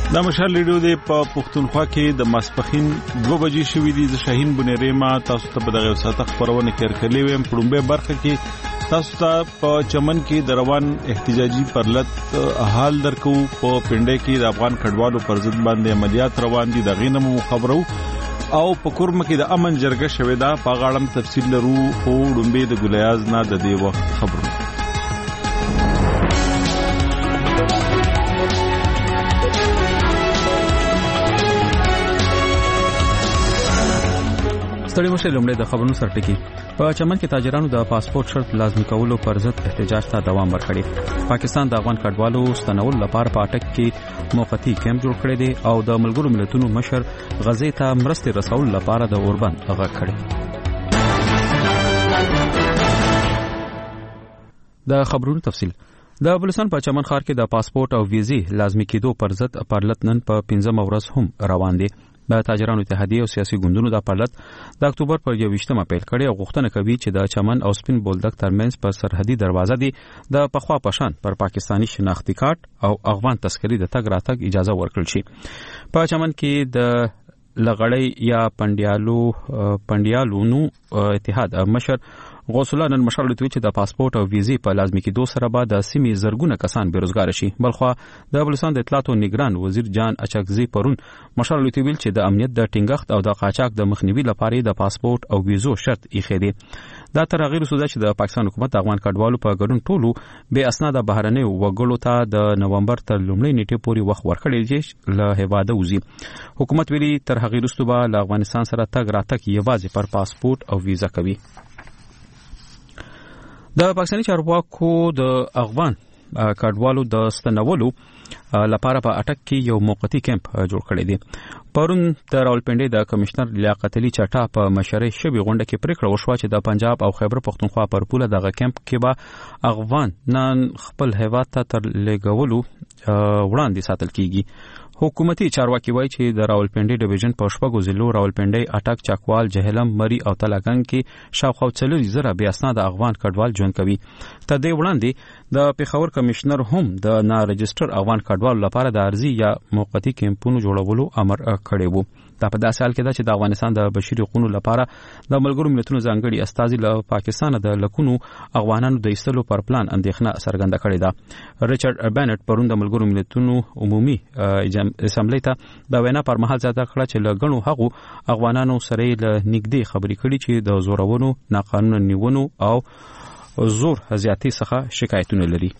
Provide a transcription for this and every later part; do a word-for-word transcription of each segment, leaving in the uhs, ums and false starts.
دا مشال ریډیو دی په پښتونخوا کې د ماسپخین دوه بجې شوې دي. د شاهین بنيري ما تاسو ته په دغه ساعت خبرونه کړ کړلې ویم. پړمبه برخه کې تاسو ته په چمن کې د روان احتجاجي پرلط حال درکو. په پنډه کې د افغان کډوالو پر ضد باندې عملیات روان دي. د غینمو خبرو او په کورم کې د امن جرګه شوې ده. په غاړم تفصیل لرو او ډومبه د ګلیاز نه د دې وخت خبرو. ستړي مشه لومړی د خبرونو سرټکی. په چمن کې تاجرانو د پاسپورت شرط لازمي کولو پر ضد احتجاج ته دوام ورکړي. پاکستان د افغان کډوالو ستنول لپاره په اټک کې موقتی کیمپ جوړ کړی دی او د ملګرو ملتونو مشر غزې ته مرستې رسول لپاره د اوربند غږ کړی. د خبرونو تفصیل. د بلوچستان په چمن ښار کې د پاسپورت او ویزې لازمي کېدو پر ضد پرلط نن په پنځمه ورځ هم روان دي. د تاجرانو اتحادیه او سیاسي ګوندونو د پرلط د اکتوبر پر یوویشتمه پیل کړي او غوښتنه کوي چې د چمن او سپین بولدک ترمنځ پر سرحدي دروازه دی د پخوا پشان پر پاکستانی شناختی کارت او افغان تذکری د تګ راتګ اجازه ورکړل شي. په چمن کې د لغړی یا پندیالو پندیالونو اتحاد مشر غوث الله نن مشال لوي چې د پاسپورت او ویزې په لازمي کېدو سره به د سیمې زرګونه کسان بیروزګار شي. بلخوا د بلوچستان د اطلاعات او نگران وزیر جان اچکزي پرون مشال لوي ویل چې د امنیت د ټینګښت او د قاچاق د مخنیوي لپاره د پاسپورت او ویزو شرط ایښی دی. دا تر هغه وروسته چې د پاکستان حکومت د افغان کډوالو په ګډون ټولو به اسناد بهرنۍ وګړو ته د نومبر تر لومړۍ نیټې پورې وخت ورکړی دی له هواده وزي. حکومت ویلي تر هغه وروسته به له افغانستان سره تګ راتګ یوازې پر پاسپورت او ویزا کوي. د پاکستاني چارواکو د افغان کډوالو د ستنولو لپاره په اټک کې یو موقتی کیمپ جوړ کړی دی. پرون د راولپنډي د کمشنر لیاقت علي چټا په مشرۍ شوی غونډه کې پریکړه وشوه چې د پنجاب او خیبر پختونخوا پر پوله دغه کیمپ کې به افغان نن خپل هیواد ته تر لګولو وړاندې ساتل کیږي. حکومتي چارواکي وایي چې د راولپنډي ډیویژن په شپږو ضلعو راولپنډي، اټک، چکوال، جهلم، مری او تلاګنګ کې شاوخوا څلور زره بیا اسناد افغان کډوال ژوند کوي. تر دې وړاندې د پیښور کمشنر هم د نا رجستر افغان کډوالو لپاره د ارزي یا موقتی کیمپونو جوړولو امر کړی وو. دا په داسې حال کې ده چې د افغانستان د بشري حقوقو لپاره د ملګرو ملتونو ځانګړي استازي له پاکستان د لکونو افغانانو د ایستلو پر پلان اندېښنه څرګنده کړې ده. ریچارډ بینټ پرون د ملګرو ملتونو عمومي اسمبلی ته د وینا پر مهال ځاته کړه چې له غنو هغو افغانانو سره له نږدې خبرې کړي چې د زورونو، ناقانونه نیونو او زور زیاتی څخه شکایتونه لري.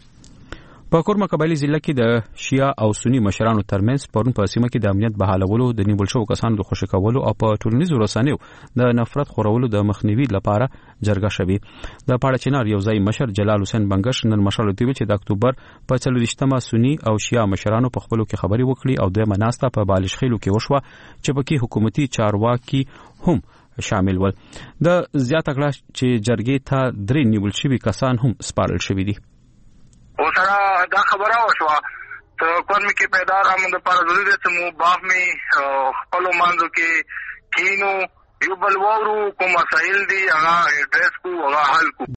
په کورما قبایلی ضلع کې د شیعه او سنی مشرانو ترمنځ پرون په سیمه کې د امنیت بحالولو، د نیول شوو کسانو د خوشی کولو او په ټولنیزو رسنیو د نفرت خورولو د مخنیوي لپاره جرګه شوې. د پاړه چنار یو ځای مشر جلال حسین بنگش نن مشال دی چې د اکتوبر په څلوېښتمه سنی او شیعه مشرانو په خپلو کې خبري وکړي او د مناسته په بالش خېلو کې وشوه چې پکې حکومتي چارواکي هم شامل ول. د زیاته کړه چې جرګې ته درې نیول شوي کسان هم سپارل شوي دي. او سره دا خبره وشوه ته کوم کې پیدا رامند پر ضروري ده چې مو باغ می خپل مانځو کې کینو یو بل وورو کوم مسائل دي هغه ایډریس کو هغه حل کو.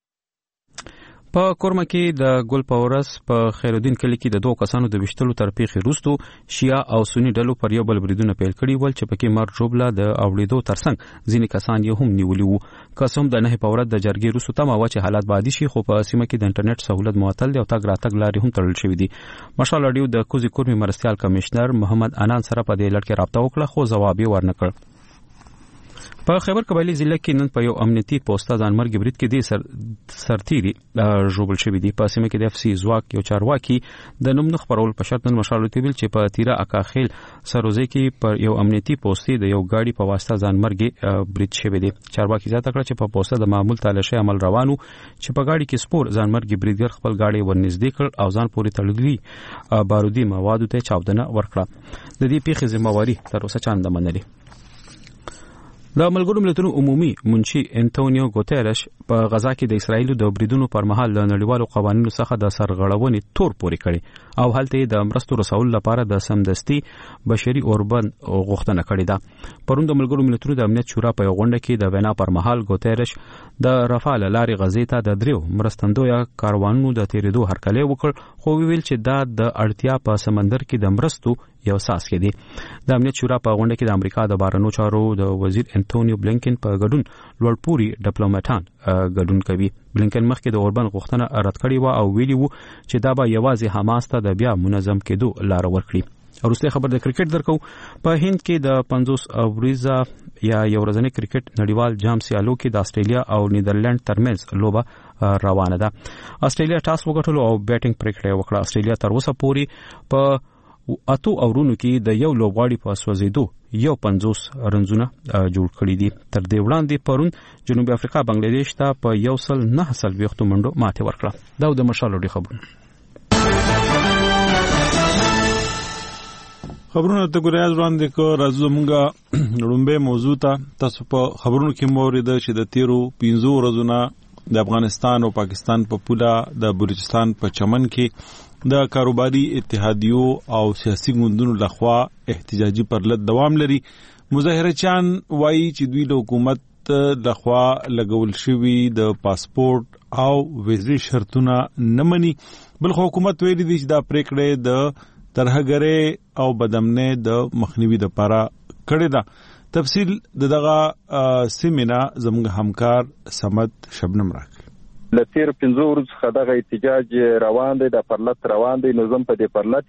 په کورما کې د ګل پاورس په خیرالدین کلی کې د دوه کسانو د وشتلو تر پیښې وروسته شیعه او سنی ډلو پر یو بل بریدونه پیل کړي ول چې پکې مر جوبله د اوړېدو ترڅنګ ځینې کسان یې هم نیولي وو. قسم د نه پاورت د جرګې وروسته تمه و چې حالات عادي شي، خو په سیمه کې د انټرنیټ سہولت معطل دی او تګ راتګ لارې هم تړل شوې دي. مشال اډیو د کوزي کورمي مرستيال کمشنر محمد انان سره په دې لړ کې رابطه وکړه خو جواب یې ورنکړ. په خیبر قبایلی ضلع کې نن په یو امنیتي پوسټه ځانمرګي برید کې د سر سرتيري جوړل شوې دي. په سیمه کې د اف سی زواک یو چارواکي د نوم نه خبرول په شرط نن مشال ویل چې په تیرا اکاخیل سروزي کې پر یو امنیتي پوسټي د یو گاډي په واسطه ځانمرګي برید شوې دي. چارواکي ځاته کړ چې په پوسټه د معمول تلاشي عمل روانو چې په گاډي کې سپور ځانمرګي بریدګر خپل گاډي ورنږدې کړ او ځان پورې تړلي بارودي مواد ته چاودنه ورکړه. د دې پیښې ذمہواری تر اوسه چا نه منلې. د ملګرو ملتونو عمومي منشي انټونیو ګوتيرش په غزا کې د اسرایل د بریدونو پر مهال د نړیوالو قوانینو څخه د سرغړونې تور پوري کړي او هلته د مرستو رسول لپاره د سمدستي بشري اوربند غوښتنه کړې ده. پرون د ملګرو ملتونو د امنیت شورا په غونډه کې د وینا پر مهال ګوتيرش د رافال لارې غزې ته د دریو مرستندوی کاروانونو د تیریدو هرکلی وکړ، خو ویل چې دا د اړتیا په سمندر کې د مرستو یو اساس کې دی. د امنیت شورا په غونډه کې د امریکا د بهرنیو چارو د وزیر انټونیو بلینکن په ګډون لوړپوړي ډیپلوماټان ګډون کوي. بلینکن مخکې د اوربن غوښتنه رد کړې و او ویلي وو چې دا به یوازې حماس ته د بیا منظم کېدو لار ورکړي. وروسته خبر د کرکټ درکو. په هند کې د پنځوس اوریزه یا یو ورځنی کرکټ نړیوال جام سیالو کې د استرالیا او نیدرلند ترمنځ لوبه روانه ده. استرالیا ټاس وګټلو او بیټینګ پریکړه وکړه. استرالیا تر اوسه پورې په اتو اورونو کې د یو لوبغاړي په سوځېدو یو پنځوس رنزونه جوړ کړی دي. تر دې وړاندې پرون جنوبي افریقا بنگلاديش ته په یو سل نه سل وختو منډو ماته ورکړه. دا د مشال لري خبرونه. خبرونه ته ګورئ وړاندې کو راځو موږ لومبه موضوع ته. تاسو په خبرونو کې مورید چې د تیرو پنځو ورځې د افغانستان او پاکستان په پوله د بلوچستان په چمن کې د کاروباري اتحادیو او سیاسي ګوندونو لخوا احتجاجي پرلط دوام لري. مظاهرچیان وایي چې دوی د حکومت لخوا لګول شوی د پاسپورت او ویزې شرطونه نه مني، بل حکومت ویلي دی چې دا پریکړه د ترهګرۍ او بدامنۍ د مخنیوي لپاره کړې ده. تفصیل د دغه سیمینا زموږ همکار سمد شبنم راکړي. لتیر پنځو ورځې څخه دغه احتجاج روان دی، د پرلط روان دی. نو زم په دې پرلط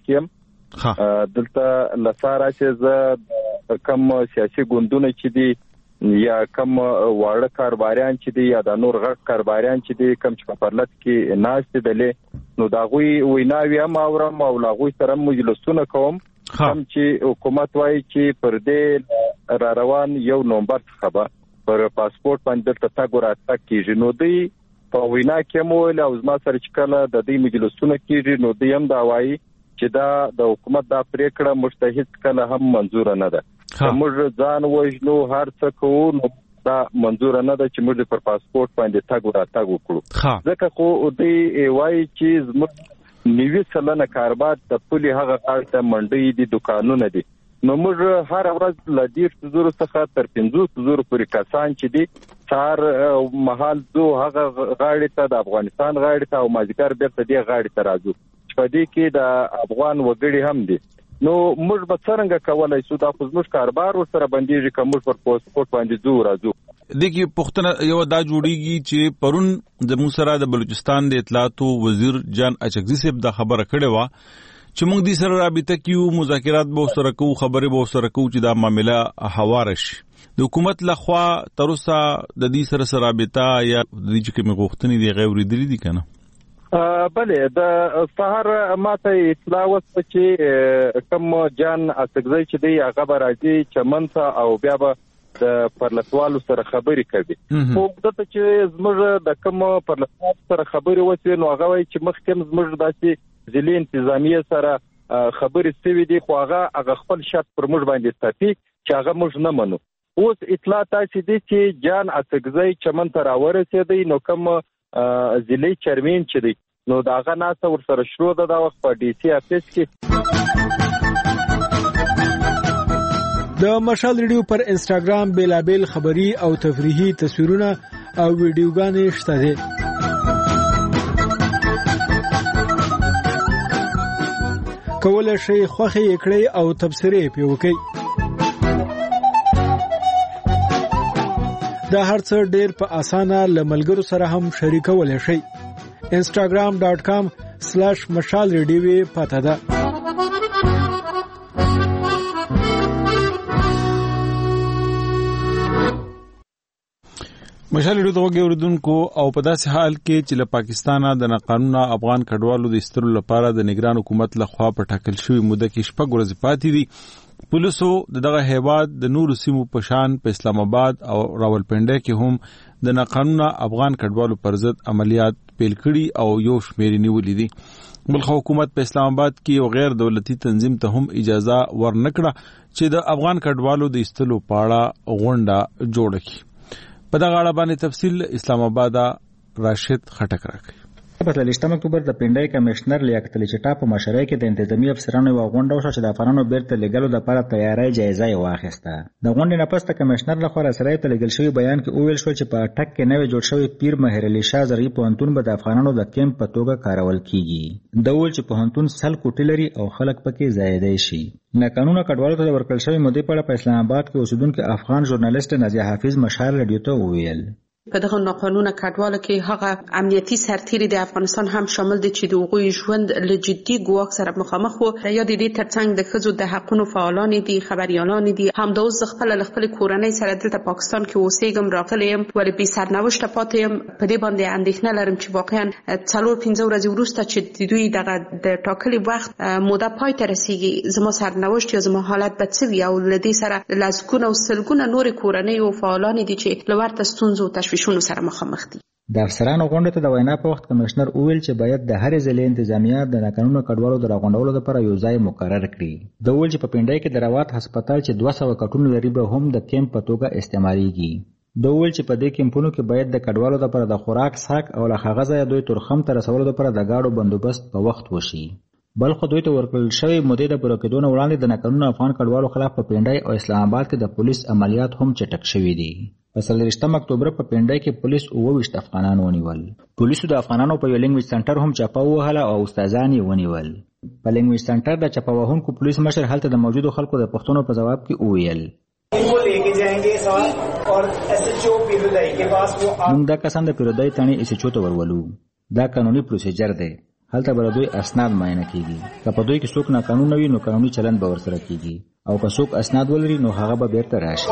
کې دلته لساره چې زه کم سیاسي ګوندونه چې دي یا کم واړه کاروباریان چې دي یا د نور غټ کاروباریان چې دي کم چې په پرلط کې ناشته دلې، نو دا غوي ویناوی هم اورم او لاغوي سره مجلسونه کوم هم چې حکومت وایي چې پر دې را روان یو نومبر څخه به پر پاسپورت باندې تر تاسو راتګ کیږي. نو دی په وینا کې مو له اوزما سره چې کله د دې مجلسونه کیږي نو دی هم دا وایي چې دا د حکومت دا پریکړه مجتهد کله هم منزور نه ده. موږ ځان وژنو هر څه کوو نو دا منزور نه ده چې موږ پر پاسپورت باندې تاګ راتګ وکړو. ځکه خو دی وایي چې زموږ نیوي سلنه کاروبار د پولي هغه کارته منډي دي دکانونه دي. نو موږ هر ورځ ل ډیر زورو څخه تر پنځوس زورو پورې کسان چې دي سار محل زو هغه غاړي ته د افغانستان غاړي ته او ماجګر بیرته دی غاړي ته راځو. په دې کې د افغان وګړي هم دي. نو موږ به څنګه کولای شو دا خو زموږ کاروبار ورسره بنديږي کوم پر پاسپورت باندې زو راځو. دغه پښتنه یو دا جوړیږي چې پرون د موسرا د بلوچستان د اطلاعاتو وزیر جان اچکزي صاحب دا خبره کړې و چې موږ دې سره رابطه کیو، مذاکرات به سره کوو، خبرې به سره کوو چې دا معاملې هوارش. د حکومت لخوا تر اوسه د دې سره سره رابطه یا د دې چې کوم غوښتنې دی غیر ورېدلې دي کنه؟ بله د سحر ماته اطلاع وسه چې کوم جان اڅکزی چې دی هغه به راځي چمن ته او بیا به د پرلطوالو سره خبرې کوي. خو دته چې زموږ د کوم پرلطوال سره خبرې وسي نو هغه وایي چې مخکې زموږ داسې ځلې انتظامیه سره خبرې سوي دي خو هغه هغه خپل شرط پر موږ باندې ستاسي چې هغه موږ نه منو. اوس اطلاع تاسې دي چې جان اڅکزی چمن ته راورسېدی نو کوم ځلې چرمین چې دی نو داغه ناسه ورسره شروع ده دا وخت په ډي سي افیس کې. د مشال ریډیو پر انستګرام بیلابل خبری او تفریحي تصویرونه او ویډیوګانې شته دي. کولای شئ خوښي کړئ او تبصرې پې وکړئ. دا هر څه ډېر په اسانه لملګرو سره هم شریکولای شئ. instagram dot com slash mashal radio پته ده. مشال ریډیو ته اوریدونکو او په داسې حال کې چې له پاکستانه د ناقانونه افغان کډوالو د استرو لپاره د نگران حکومت لخوا په ټاکل شوی موده کې شپږ ورځې پاتې دي. پولیسو دغه هیواد د نورو سیمو په شان په اسلام آباد او راولپنډي کې هم د ناقانونه افغان کډوالو پر ضد عملیات پیل کړي او یو شمېر نیولې دي. بلخ حکومت په اسلام آباد کې یو غیر دولتي تنظیم ته هم اجازه ورنکړه چې د افغان کډوالو د استلو پاړه غونډه جوړ کړي. په دغه اړه باندې تفصیل اسلام آباد راشد خټک راکړي. په څلوېښتم اکتوبر د پنډۍ کمشنر لیاقت علي چټا په مشرۍ کې د انتظامی افسرانو یوه غونډه وشوه چې د افغانانو بیرته لیږلو دپاره تیاری جایزه یې واخیسته. د غونډې نه پس د کمشنر لخوا رسنیو ته لیږل شوي بیان کې وویل شول چې په اټک کې نوی جوړ شوی پیر مهر علي شاه زرغي پوهنتون به د افغانانو د کیمپ په توګه کارول کیږي. د وویل چې پوهنتون سل کوټې لري او خلک پکې ځایېدی شي. ناقانونه کډوالو ته د ورکړل شوې مودې په اړه په اسلام آباد کې اوسېدونکي افغان ژورنالیسټ نازیه حافظ مشال رادیو ته وویل په دغه ناقانونه کډوالو کې هغه امنیتي سرتیري د افغانستان هم شامل دي چې د هغوی ژوند له جدي ګواښ سره مخامخ وو. یا د دې ترڅنګ د ښځو د حقونو فعالان دي، خبریالان دي. همدا اوس زه خپله له خپلې کورنۍ سره دلته پاکستان کې اوسېږم، راغلی یم، ولې بې سرنوشته پاتې یم. په دې باندې اندېښنه لرم چې واقعا څلور پنځه ورځې وروسته چې د دوی دغه د ټاکلي وخت موده پای ته رسېږي، زما سرنوشت یا زما حالت به څه وي. او له دې سره لسګونه او سلګونه نورې کورنۍ او فعالان دي چې له ورته ستونزو او تشویشونو سره مخامخ دي. د افسرانو غونډې ته د وینا په وخت کمشنر وویل چې باید د هرې ضلعې انتظامیه د ناقانونه کډوالو د راغونډولو لپاره یو ځای مقرر کړي. د وویل چې په پنډۍ کې د روات هسپتال چې دوه سوه کټونه لري به هم د کیمپ په توګه استعمالیږي. د وویل چې په دې کیمپونو کې باید د کډوالو لپاره د خوراک، څښاک او له هغه ځایه دوی تورخم ته رسولو لپاره د ګاډو بندوبست په وخت وشي. بل خو دوی ته ورکړل شوې مودې د پوره کېدو نه وړاندې د ناقانونه افغان کډوالو خلاف په پنډۍ او اسلام آباد کې د پولیس عملیات هم چټک شوي دي. په څلوېښتم اکتوبر په پنډۍ کې پولیس اووه ویشت افغانان ونیول. پولیسو د افغانانو په یو لینګویج سنټر هم چاپه ووهله او استادان یې ونیول. په لینګویج سنټر د چاپه وهونکو پولیس مشر هلته د موجودو خلکو د پوښتنو په ځواب کې وویل موږ دا کسان د پیرودۍ تڼۍ ایس ایچ او ته ورولو. دا قانوني پروسیجر دی. هلته به دوی اسناد معاینه کیږي. که په دوی کې څوک ناقانونه وي نو قانوني چلند به ورسره کیږي او که څوک اسناد ولري نو هغه به بیرته راشي.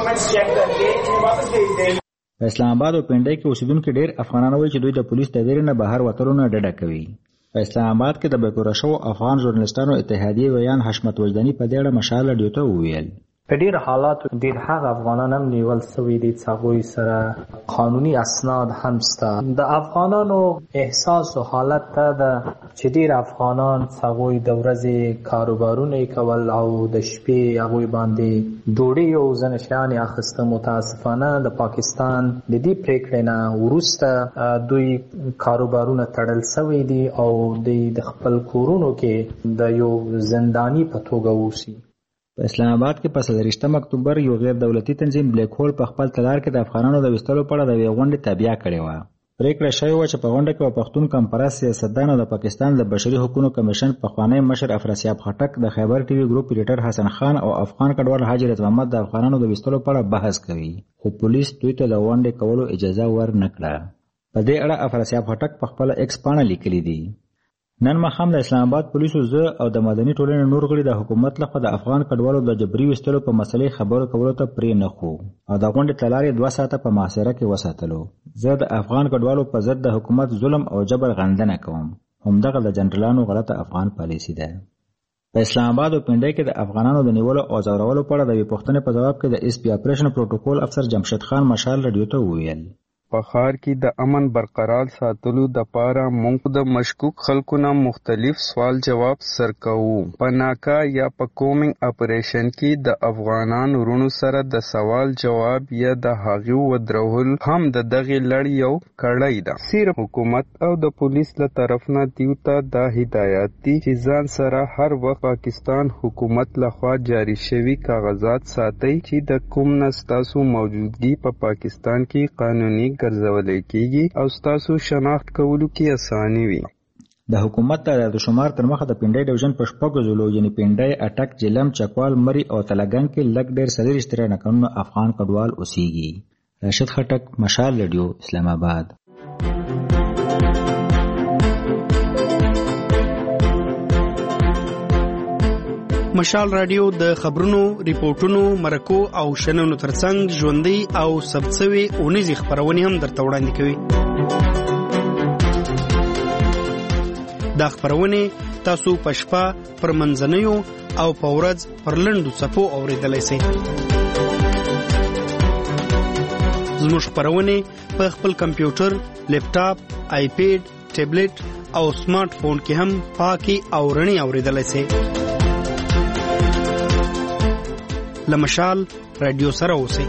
په اسلام آباد او پنډۍ کې اوسېدونکي ډېر افغانان وایي چې دوی د پولیس د ویرې نه بهر وتلو نه ډډه کوي. په اسلام آباد کې د بیپوره شوو افغان ژورنالستانو اتحادیې ویان حشمت وجداني په دې اړه مشال رادیو ته وویل په ډېر حالاتو ډېر هغه افغانان هم نیول سوي دي چې هغوی سره قانوني اسناد هم شته. د افغانانو احساس او حالت ته ده چې ډېر افغانان هغوی د ورځې کاروبارونه کول او د شپې هغوی باندې ډوډۍ او ځینې شیان یې اخیسته. متاسفانه د پاکستان د دې پرېکړې نه وروسته دوی کاروبارونه تړل سوي دي او دوی د خپل کورونو کې د یو زنداني په توګه اوسي. په اسلام آباد کې په څلوېښتم اکتوبر یو غیر دولتي تنظیم بلیک هول په خپل تلار کې د افغانانو د ویستلو په اړه د یوې غونډې تابیا کړې وه. پرېکړه شوې وه چې په غونډه کې به پښتون کمپرست سیاستدان او د پاکستان د بشري حقوقو کمیشن پخوانی مشر افراسیاب خټک، د خیبر ټي وي ګروپ ایډیټر حسن خان او افغان کډوال حاجي رضا محمد د افغانانو د ویستلو په اړه بحث کوي، خو پولیس دوی ته د غونډې کولو اجازه ور نه کړه. په دې اړه افراسیاب خټک په خپله ایکس پاڼه لیکلي دي نن ماښام د اسلام آباد پولیسو زه او د مدني ټولنې نور غړي د حکومت لخوا د افغان کډوالو د جبري ویستلو په مسلې خبرو کولو ته پرې نه خو او د غونډې ته لارې دوه ساعته په محاصره کې وساتلو. زه د افغان کډوالو په ضد د حکومت ظلم او جبر غندنه کوم. همدغه د جنرالانو غلطه افغان پالیسي ده. په اسلام آباد او پنډۍ کې د افغانانو د نیولو او ځورولو په اړه د یوې پوښتنې په ځواب کې د اس پی اپریشن پروتوکول افسر جمشید خان مشال رادیو ته وویل په ښار کې د امن برقرار ساتلو دپاره موږ د مشکوک خلکو نه مختلف سوال جواب سر کوو. په ناکا یا په کومینګ اپریشن کې د افغانان ورونو سره د سوال جواب یا د هغې ودرول هم د دغې لړ یو کړۍ ده. صرف حکومت او د پولیس له طرف نه دیو ته دا هدایات دي چې ځان سره هر وخت پاکستان حکومت لخوا جاری شوي کاغذات ساتئ چې د کوم نه ستاسو موجودګي په پاکستان کې قانوني ګرځولای کیږي او ستاسو شناخت کولو کې اساني وي. د حکومت د شمار تر مخه د پنډۍ ډیوژن په شپږو ضلعو یعنې پنډۍ، اټک، جلم، چکوال، مري او تلګنګ کې لږ ډېر څلېرویشت ترې ناقانونه افغان کډوال اوسېږي. راشد خټک، مشال رادیو، اسلام آباد. مشال رادیو د خبرونو، ریپورتونو، مرکو او شننو ترڅنګ ژوندۍ او ثبتسوي اونیزې خپرونې هم درته وړاندې کوي. دا خپرونې تاسو په شپه پر منځنیو او په ورځ پر لنډو څپو اورېدلی سئ. زموږ خپرونې په خپل کمپیوټر، لیپټاپ، آیپیډ، ټیبلیټ او سمارټ فون کې هم پاکي او رڼې اورېدلی سئ. لمشال رادیو سره اوسئ.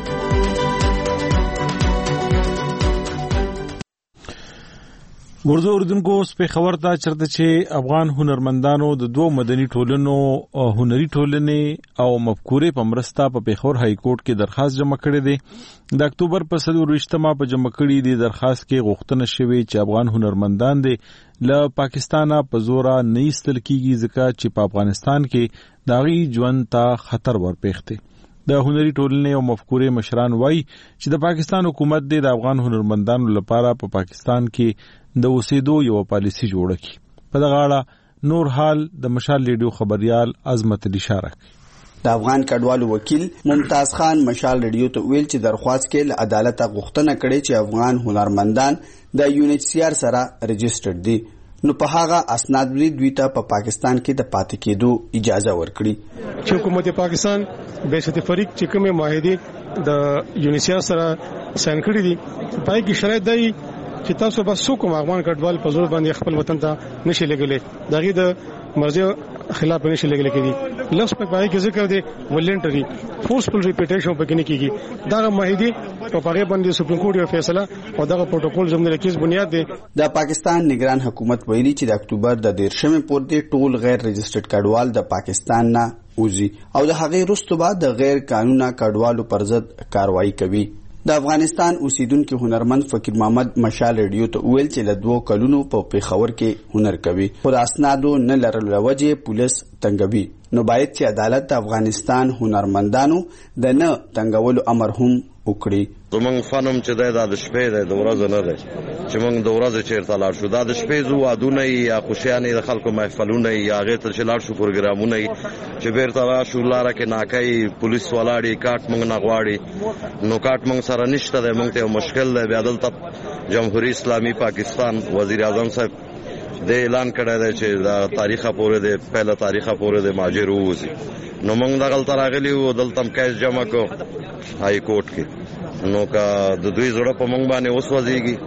ورزو اردوونکو سپې خبر ته چرته چې افغان هنرمندانو د دوه مدني ټولنو هنري ټولنې او مفکورې په مرسته په پیښور های کورټ کې درخواست جمع کړی دی. د اکتوبر په څلورویشتمه په جمع کړي دی درخواست کې غوښتنه شوې چې افغان هنرمندان دي له پاکستانه په زوره نه ایستل کیږي ځکه چې په افغانستان کې د هغوی ژوند ته خطر ورپېښ دی. د هنري ټولنې او مفکورې مشران وایي چې د پاکستان حکومت د افغان هنرمندانو لپاره په پا پاکستان کې د اوسېدو یو پالیسي جوړه کړي. په دغه اړه نور حال د مشال ریډیو خبريال عظمت علي شارک. د افغان کډوالو وکیل ممتاز خان مشال ریډیو ته ویل چې درخواست کې له عدالت غوښتنه کړې چې افغان هنرمندان د یو ان ایچ سی آر سره رجسټرډ دي، نو په هغه اسناد دوی ته په پاکستان کې د پاتې کېدو اجازه ورکړي. چې حکومت پاکستان بهشت فریق چې کومه معاهده د یو ان ایچ سی آر سره ساين کړې دي پای کې شرایط دی چې تاسو به څوک افغان کډوال په زور باندې خپل وطن ته نشي لګلې، دغه د مرزي خلاف نشي لګلې کېږي. لفظ په پای کې ذکر دی ولنټري فورسفل ریپیټیشن په کې نه کېږي. دا معاهده په هغه باندې سپریم کورټ یو فیصله او دغه پروتوکول زموږ د کیس بنیاد دی. د پاکستان نگران حکومت ویلي چې د اکتوبر د دیرشمې پورې ټول غیر رجسټرډ کډوال د پاکستان نه وځي او د هغې وروسته به د غیر قانوني کډوالو پر ضد کاروایی کوي. د افغانستان اوسیدونکو هنرمند فقیر محمد مشال ریډیو ته ویل چې له دوه کلونو په پیښور کې هنر کوي، خو د اسنادو نه لرلو وجې پولیس تنګوي، نو باید چې عدالت د افغانستان هنرمندانو د نه تنګولو امر هم وکړي. زمونږ فنم چې دی دا د شپې دی د ورځې نه دی چې موږ د ورځې چېرته لاړ شو. دا د شپې ځو وادونه یي یا خوشیانې د خلکو محفلونه یي یا هغې ته چې لاړ شو پروګرامونه یي چې بیرته راشو لاره کې ناکه پولیس ولاړي کاټ موږ نه غواړي، نو کاټ موږ سره نشته دی، موږ ته یو مشکل دی. بیا دلته جمهوریت اسلامي پاکستان وزیر اعظم صاحب د اعلان کړی دی چې دا تاریخه پورې دی پهله تاریخه پورې دی ماجر ووځي، نو موږ دغلته راغلي وو، دلته هم کیس جمع کو های کورټ کې، نو که د دوی زړه په موږ باندې وسوځېږي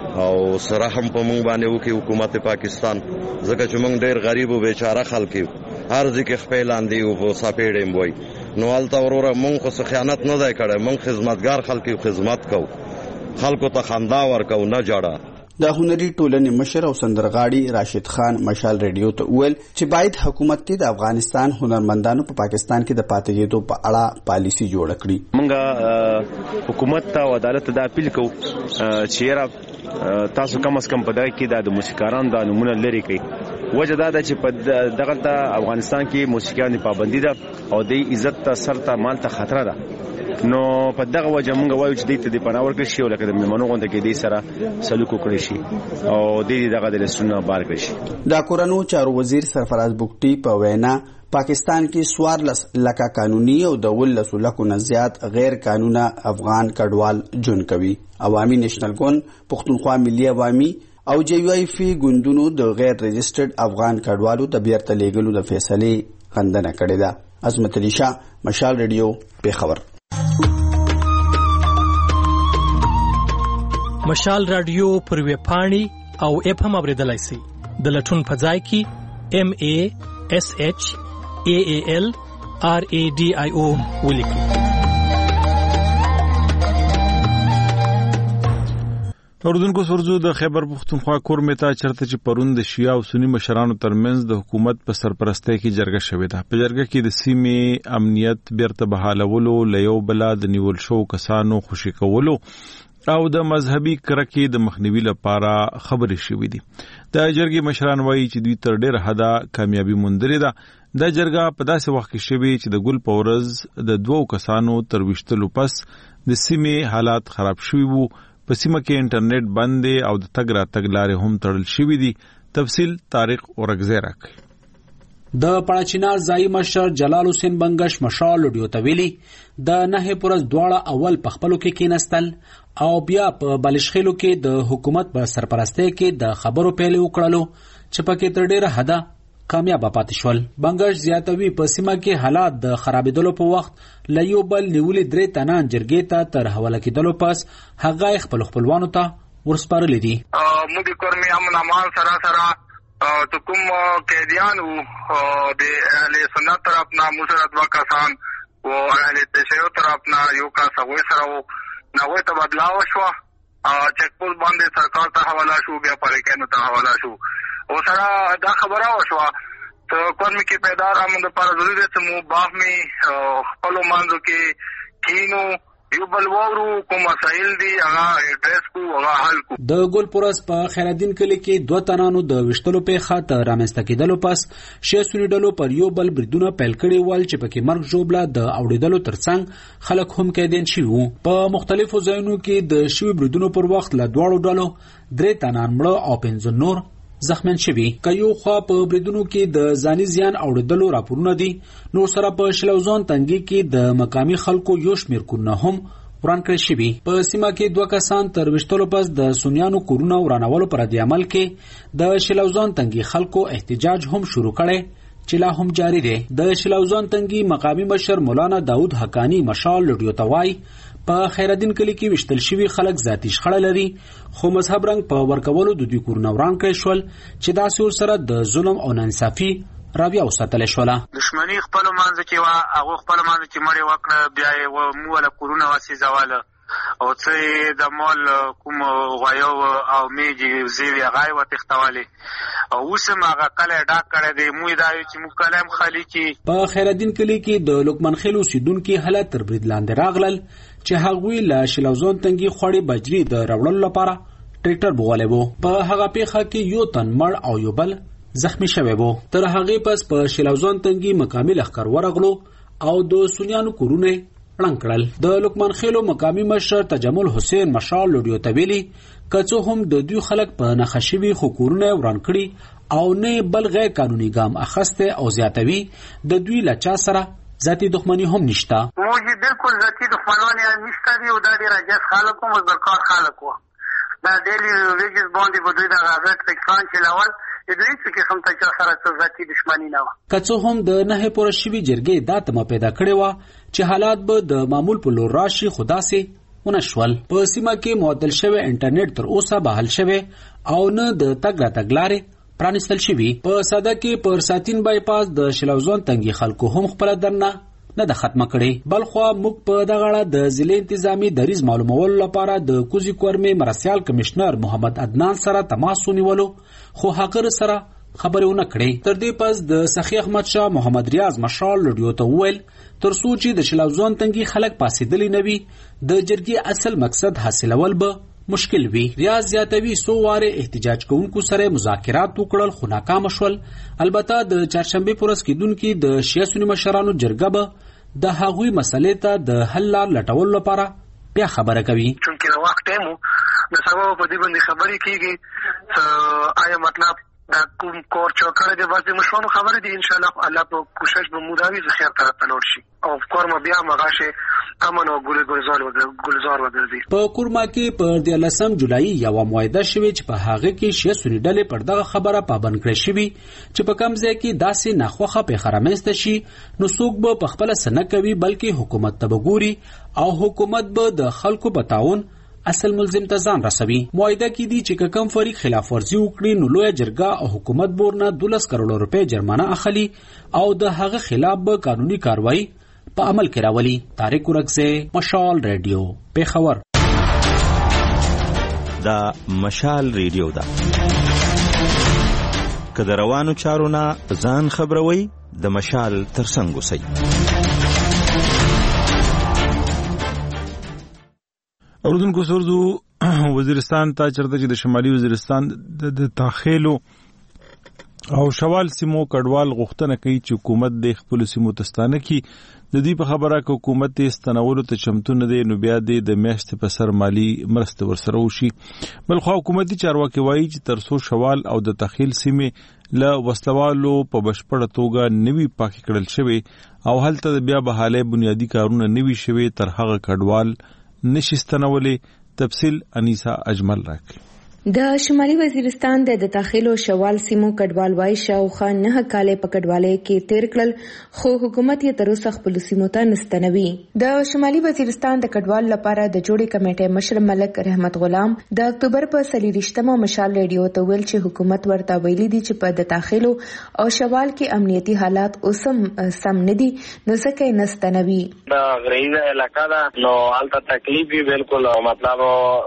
او سره هم په موږ باندې وکړي حکومت پاکستان، ځکه چې موږ ډېر غریب او بیچاره خلک یو، هر ځای کې خپې لاندې یو په ساپېډ یم وایي، نو هلته وروره موږ خو څه خیانت نه دی کړی، موږ خدمتګار خلک یو، خدمت کوو، خلکو ته خندا ورکوو نه جړه. د هنري ټولنې مشر او سندرغاړي راشد خان مشال ریډیو ته ویل چې باید حکومت د افغانستان هنرمندانو په پاکستان کې د پاتې کېدو په اړه پالیسي جوړ کړي. موږ حکومت ته او عدالت ته اپیل کوو چې تاسو کم از کم په دغه کې د موسیقارانو د نمونه لري کوي. وجه دا ده چې په دغه افغانستان کې موسیقیانو پابندي ده او د عزت ته سر ته مال ته خطر ده، نو په دغه وجه موږ وایو چې دې ته د پناه ورکړي شي او لکه د مېلمنو غونډه کې دې سره سلوک وکړي شي او دې دغه د لسونه بار کړي شي. د کورونو چارو وزیر سرفراز بوکټي په وینا پاکستان کې سوارلس لکه قانوني او د ولسو لکو نه زیات غیر قانوني افغان کډوال جون کوي. عوامي نېشنل ګوند، پښتونخوا ملي عوامي او جی یو آی فی ګوندونو د غیر رجسټرډ افغان کډوالو د بیرته لیږلو د فیصلې غندنه کړې ده. عظمت علي شاه، مشال ریډیو، پیښور. مشال رادیو پر ویب پاڼې او اپ هم اوریدلای شئ. د لټون په ځای کې ام ای اس ایچ ای ای ال آر ای ډي آی او ولیکئ. اوردونکو سورزو د خیبر پختونخوا کورمې ته چرته چې پرون د شیعه او سنی مشرانو ترمنځ د حکومت په سرپرستۍ کې جرګه شوې ده. په جرګه کې د سیمې امنیت بیرته بحالولو، لیو بلا د نیول شو کسانو خوشي کولو او د مذهبي کرکې د مخنیوي لپاره خبرې شوې دي. د جرګې مشران وایي چې دوی تر ډېره حده کامیابي موندلې ده. د جرګه په داسې وخت کې شوې چې د ګل په ورځ د دوو کسانو تر ویشتلو پس د سیمې حالات خراب شوي وو. په سیمه کې انټرنیټ بند دی او د تګ راتګ لارې هم تړل شوي دي. تفصیل طارق اورګزی راکوي. د پړاچینار ځای مشر جلال حسین بنگش مشال ډیو ته ویلي د نه پورز دواړه اول په خپلو کې کېنستل او بیا په بلشخیلو کې د حکومت په سرپرستۍ کې د خبرو پیل وکړلو چې پکې تر ډیره حده کامیاب پاتې شول. بنگش زیاتوي په سیمه کې حالات د خرابېدلو په وخت له یو بل نیولې درې تنان جرګې ته تر حواله کېدلو پس هغه خپل خپلوانو ته ورسپارلي دي. موږ کورمي امن امان سره سره تو کوم قیدیان او د اهل سنت طرف نه مسرت وکاسان او اهل تشیع طرف نه یو کا سوي سره نو ته بدلاو شو چیک پوسټ باندې سرکار ته حواله شو بیا پالیکانو ته حواله شو او سره دا خبره وشوه ته کون می کې پیدا رامن د پر ضروري ده مو باغ می خپل مانځو کې کینو یو بل وورو کوم مسائل دي هغه ایډریس کو هغه حل کو. د ګلپورس په خیرالدین کلی کې دوه تنانو د وشتلو په خاطر رامنځته کېدلو پس شې سونیډلو پر یو بل بریدونه پیل کړي ول چې پکې مرګ جوړه د اوړېدلو ترڅنګ خلک هم کېدین شي وو. په مختلفو ځایونو کې د شوی بریدونو پر وخت له دواړو ډلو درې تنان مړه او پنځه نور زخمن شوي. که یو خوا په بریدونو کې د ځاني زیان اوړېدلو راپورونه دي نو سره په شلوزان تنګي کې د مقامي خلکو یو شمېر کورونه هم وران کړل شوي. په سیمه کې دوه کسان تر وشتلو پس د سونیانو کورونه ورانولو پر د عمل کې د شلوزان تنګي خلکو احتجاج هم شروع کړي چې لا هم جاری دی. د شلوزان تنګي مقامي مشر مولانا داود حقانی مشال لډیو توای په خیرالدین کلی کې وشتل شوی خلک ذاتی شخړه لري خو مذهب رنګ په ورکولو د دوی کورونه وران کړی شول چې داسې ورسره د ظلم او ناانصافي راویا وساتل شوله. دښمنی خپل مانځ کې وا هغه خپل مانځ کې مړی وکړه بیا یې مو ولا کورونه واسي زواله او څه د مال کوم غوایو او میږي زیوی غای و تختواله او وسم هغه کله ډاک کړه دی مو دا چې مو کلام خالی کې. په خیرالدین کلی کې د لوکمن خیلو سیدونکو حالت تر برید لاندې راغلل چې هغوی له شلوزان تنګي خوړې بجری د راوړلو لپاره ټریکټر بوغلی وو. په هغه پیښه کې یو تن مړ او یو بل زخمی شوی وو. تر هغه پس په شلوزان تنګي مقامی لښکر ورغلو او د سونیانو کورونه ړنګ کړل. د لوکمن خیلو مقامی مشر تجمل حسین مشال لډیو تویلی کڅو هم د دوی خلک په نخښوي خو کورونه وران کړي او نه بل غیر قانوني ګام اخسته او زیاتوي د دوی لچا سره ذاتی دښمنی هم نشتا. موږ بالکل ذاتی دښمنانی نشته دی او دا ډیر اجازه خلکو مزدکار خلکو دا ډیلی ویجز باندې بدوی دا غاټ پکان چلاول د دوی څخه هم ته سره ذاتی دښمنی نه و. کڅو هم د نه پوره شوی جرګې دا تمه پیدا کړې و چې حالات به د معمول په لور راشي خدا سي ونشول. په سیمه کې معدل شوی انټرنیټ تر اوسه بحال شوی او نه د تګ را تګلارې پرانستل شوی. په ساده کې پر ساتین بایپاس د شلوزان تنګي خلکو هم خپل درنه نه د ختمه کړي. بلخوا موږ په دغه اړه د ضلع انتظامی دریز معلومولو لپاره د کوزي کورمې مرسیال کمشنر محمد عدنان سره تماس ونیولو خو هغه سره خبرونه ونه کړې. تر دې پس د سخی احمد شاه محمد ریاض مشال لډیو ته وویل تر څو چې د شلوزان تنګي خلک پاسېدلی نه وي د جرګې اصل مقصد حاصلول به مشکل وي. ریاض زیاتوي څو واره احتجاج کوونکو سره مذاکرات وکړل خو ناکام شول. البته د چهارشنبه پورس کېدونکو د شیعه سنی مشرانو جرګه به د هغوی مسلې ته د حل لار لټول لپاره بیا خبره کوي. چونکه د وخت ټیم د سبا په دې باندې خبرې کیږي آیا مطلب دا کوم کور چوکړه د باسي مشونو خبره دي ان شاء الله الله په کوشش به موداوي خیر طرف ته لور شي او کورما بیا مغاشه امن او ګل ګلزار و ګلزار ودرځي. په کورما کې په د لسم جولای یو معاهده شوی چې په هغه کې شیعه سنی ډلې پر دغه خبره پابند کړی شوی چې په کم ځای کې داسې ناخوخه په خرمسته شي نو څوک به په خپل سنه کوي بلکې حکومت ته وګوري او حکومت به د خلکو په تعاون اصل ملزم ته ځان رسوي. معاهده کې دي چې کوم فریق خلاف ورزي وکړي نو لوی جرګه او حکومت بورنه دولس کروڑ روپے جرمانه اخلي او د هغه خلاف به قانوني کاروایی په عمل کې راولي. طارق ورکزه مشال ریډیو پیښور. دا مشال ریډیو دا که د روانو چارو نه ځان خبروي د مشال ترڅنګ اوسئ. اردوونکو سرزو وزیرستان ته چرته چې د شمالي وزیرستان د تاخیلو او شوال سیمو کډوال غوښتنه کوي چې حکومت د خپل سیمو تستانه کی د دې په خبره کې حکومت یې استنولو ته چمتو نه دی نو بیا د میاشتې په سر مالی مرسته ورسره وشي. بل خو حکومتي چارواکي وایي چې ترڅو شوال او د تاخیل سیمې له وسلوالو په بشپړه توګه نوي پاکي کړل شوی او هلته بیا به حاله بنیادی کارونه نوي شوی تر هغه کډوال نشي ستنولې. تفصیل انیسا اجمل راکړي. د شمالي وزیرستان د داخلو شوال سیمو کډوال وای شاوخوا نه کاله په کډوالۍ کې تیر کړل خو حکومت یې تر اوسه خپل سیمو ته نستنوي. د شمالي وزیرستان د کډوال لپاره د جوړې کمیټې مشر ملک رحمت غلام د اکتوبر په څلورویشتمه مشال ریډیو ته ویل چې حکومت ورته ویلي دي چې په د داخلو او شوال کې امنیتي حالات اوسم سم نه دي نو ځکه یې نستنوي. د غریزه علاقه ده نو البته تکلیف وی بالکل مطلب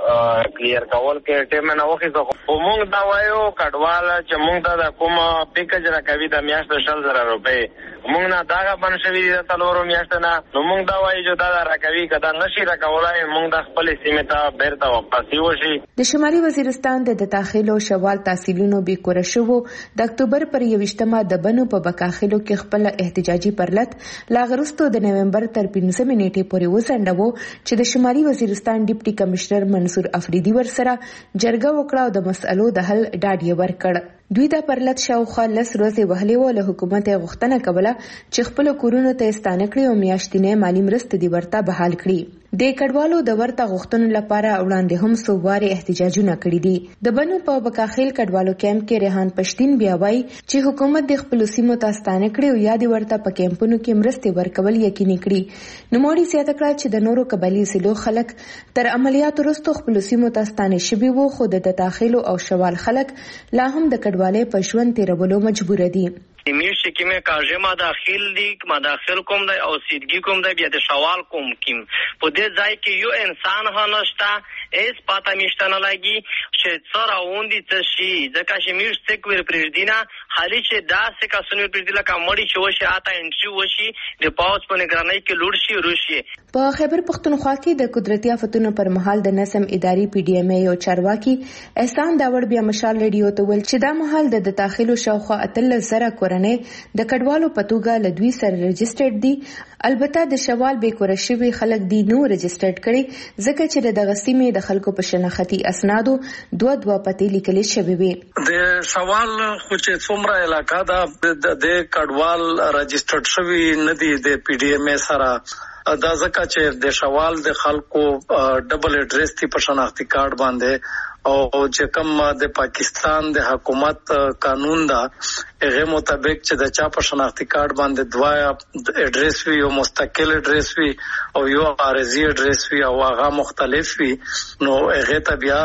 کلیر کول کې ټیم وخت خو مونږ دا وایو کډوال چې مونږ ته د کوم پیکج راکوي د میاشتې شل زره روپۍ مونږ نه داغه بن شوي دي د څلورو میاشتو نه نو مونږ دا وایو چې دا راکوي که دا نشي راکولی مونږ د خپلې سیمې ته بیرته واپسي وشي. د شمالي وزیرستان د داخلو شوال تحصیلونو بې کوره شوو د اکتوبر پر یویشتمه د بنو په بکاخلو کې خپل احتجاجي پرلط لا وروسته د نومبر تر پنځمې نیټې پورې وځنډاوه چې د شمالي وزیرستان ډیپټي کمشنر منصور افریدي ورسره جرګه وکړه او د مسألو د حل ډاډ یې ورکړ. دوی دا پرلط شاوخوا لس ورځې وهلې وه. له حکومت یې غوښتنه کوله چې خپلو کورونو ته ستانه کړي او میاشتنۍ مالي مرستې دې ورته بحال کړي. د کډوالو د ورته غوښتنو لپاره وړاندې هم څو وارې احتجاجونه کړي دي. د بنو په بکاخیل کډوالو کیمپ کې ریحان پښتین بیا وایي چې حکومت د خپلو سیمو ته ستانه کړي او یا دې ورته په کیمپونو کې مرستې ورکول یقیني کړي. نوموړي زیاته کړه چې د نورو قبایلي ضلعو خلک تر عملیاتو وروسته خپلو سیمو ته ستانه شوي وو خو د داخلو او شوال خلک لا هم د کډوالۍ په ژوند تیرولو مجبور دي. میش کې مې کاجه ما داخل دي ما داخل کوم دی او سیدګي کوم دی بیا د شوال کوم کیم په دې ځای کې یو انسان هنشتا اس پاتا میشته نه لګي چې څرا وندي څه شي ځکه چې میش څک ور پرېدینا خالي چې دا څه کا سنور پرېدیلا کا مړی چې وشي آتا انټری وشي د پاوس په نگرانۍ کې لوړ شي روشي. په خیبر پختونخوا کې د قدرتي آفتونو پر مهال د نظم اداري پی ډی ایم ای او چارواکي احسان داوړ بیا مشال ریډیو ته ویل چې دا مهال د داخلو شاوخوا اتلس زره کورنۍ د کډوالو په توګه له دوی سره رجسټرډ دي. البته د شوال به کور شوی خلک دي نو رجسټرډ کړي ځکه چې د غسیمې د خلکو په شناختی اسنادو دوه دوه پته لیکل شوی وي. د شوال خو چې څومره علاقہ دا د کډوال رجسټرډ شوی نه دي د پی ډی ایم ای سره دا ځکه چې د شوال د خلکو ډبل اډریس تی په شناختی کارت باندې او چې کوم د پاکستان د حکومت قانون دا هغه مطابق چې د چا په شناختی کارت باندې دوا اډریس وی او مستقل اډریس وی او یو عارضی اډریس وی او هغه مختلف وی نو هغه ته بیا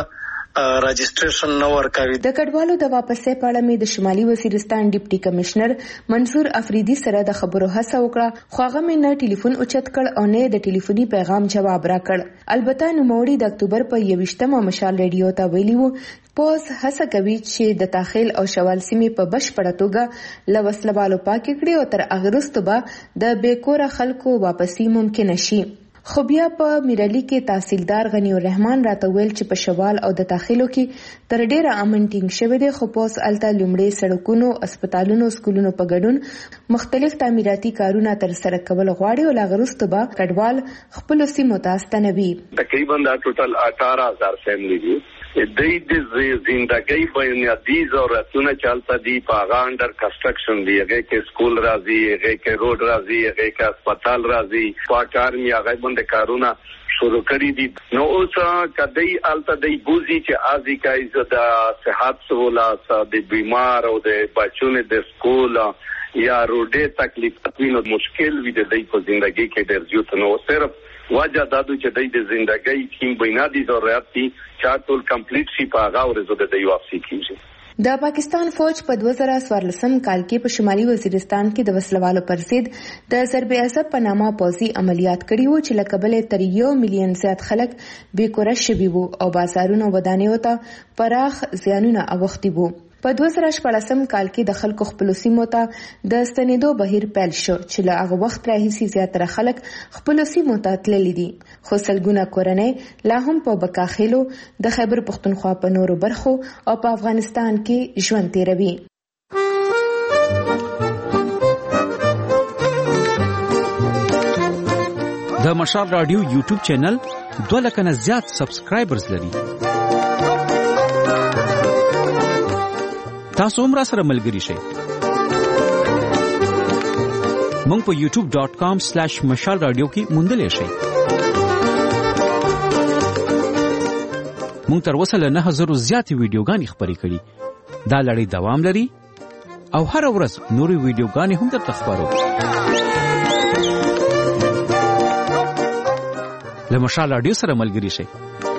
رجسټریشن نو ورکوي. د کډوالو د واپسې په اړه مې د شمالي وزیرستان ډیپټي کمشنر منصور افریدي سره د خبرو هڅه وکړه خو هغه مې نه ټلیفون اوچت کړ او نه د ټلیفوني پیغام جواب راکړ. البته نوموړي د اکتوبر په یویشتمه مشال ریډیو ته ویلي وو پوز هڅه کوي چې د داخل او شوال سیمې په بشپړه توګه له وسلوالو پاکي کړي او تر هغه وروسته به د بیکوره خلکو واپسی ممکن شي. خو بیا په میرالي کې تحصیلدار غنی الرحمن راته ویل چې په شوال او د داخلو کې تر ډیره امن ټینګ شوی دی خو پوس الته لومړی سړکونو اسپیټالونو سکولونو په ګډون مختلف تعمیراتي کارونه تر سره کول غواړي او لاغه وروسته به کډوال خپل سیمو ته ستنوي. تقریبا دا ټوټل اٹھارہ ہزار فیملی دي د دې زندګۍ بنیادی ضرورتونه چلته دي په انډر کنسټرکشن دی هغه کې سکول راځي هغه کې روډ راځي هغه کې هسپتال راځي پاکار می هغه باندې کارونه شروع کړی دي نو اوس کدی الته دی بوزي چې ازي کای زدا صحت سہولت د بیمار او د بچونو د سکول یا روډه تکلیف وینو مشکل وي د دې په ژوندۍ کې ډېر زیات نو صرف وجه دادو چې د زندګۍ کوم بنیادی ضرورت دي چې ټول کمپلیټ شي په هغه ورځو د دی واپسی کیږي. د پاکستان فوج په دوه زره څوارلسم کال کې په شمالي وزیرستان کې د وسلوالو پر ضد د ضرب عصب په نامه پوځي عملیات کړي وو چې له کبله تر یو میلیون زیات خلک بې کوره شوي وو او بازارونو ودانیو ته پراخ زیانونه اوښتي وو. په دوه زره شپږم کال کې د خلکو خپل سیمو ته د ستنېدو بهیر پیل شو چې له هغه وخت راهیسې زیاتره خلک خپل سیمو ته تللي دي خو سلګونه کورنۍ لا هم په بکاخیلو د خیبر پختونخوا په نورو برخو او په افغانستان کې ژوند تیروي. د مشال رادیو یوټیوب چینل دوه لکه نه زیات سبسکرایبرز لري. تاسو هم را سره ملګری شئ. مونږ په یوټیوب ډاٹ کام سلیش مشال رادیو کې موندلی شئ. موږ تر اوسه له نه هزارو زیاتې ویډیوګانې خپرې کړي. دا لړۍ دوام لري او هر ورځ نورې ویډیوګانې هم درته خپرو. له مشال رادیو سره ملګري شئ.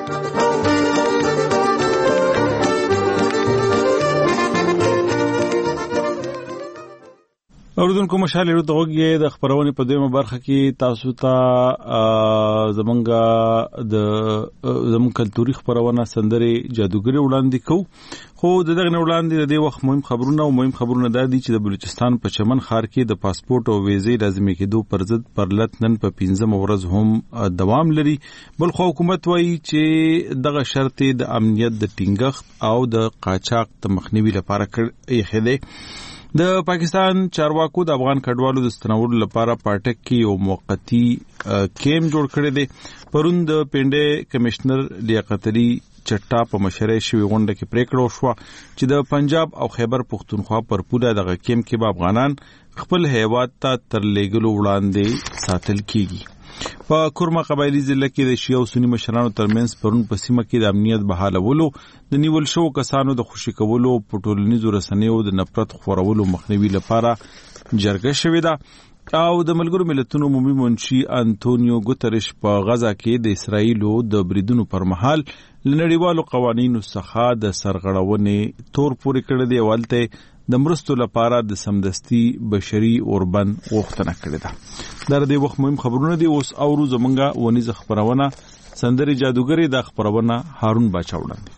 اوردونکو مشال رادیو ته وګورئ. د خبرونې په دویمه برخه کې تاسو ته زمونږ د زمونږ کلتوري خبرونه سندري جادوګری وړاندې کوو. خو دغه نه وړاندې د دې وخت مهم خبرونه او مهم خبرونه دا دي چې د بلوچستان په چمن ښار کې د پاسپورت او ویزې لازمي کېدو پر ضد پرلط نن په پنځم ورځ هم دوام لري. بل خو حکومت وایي چې دغه شرط د امنیت د ټینګښت او د قاچاق د مخنیوي لپاره کړی دی. د پاکستان چارواکو د افغان کډوالو د ستنولو لپاره پاټک کې یو موقتی کیمپ جوړ کړی دی. پرون د پنډه کمشنر لیاقت علي چټا په مشرۍ شوی غونډه کې پریکړه وشوه چې د پنجاب او خیبر پختونخوا پر پوله دغه کیمپ کې به افغانان خپل هیواد ته تر لېږلو وړاندې ساتل کیږي. په کورما قبایلی ضلع کې د شیعه او سنی مشرانو ترمنځ پرون په سیمه کې د امنیت بحالولو، د نیول شو کسانو د خوشي کولو، په ټولنیزو رسنیو د نفرت خورولو مخنیوي لپاره جرګه شوې ده. او د ملګرو ملتونو عمومي منشي انټونیو ګوتریش په غزا کې د اسرایلو د بریدونو پر مهال لنړیوالو قوانینو څخه د سرغړونې تور پورې کړی دی. ولته د مرستو لپاره د سمدستي بشري اوربند غوښتنه کړې ده. دا د وخت مهم خبرونه دي. اوس اورو زمونږه ونیزه خبرونه سندري جادوګری د خبرونه هارون باچا وړاندې.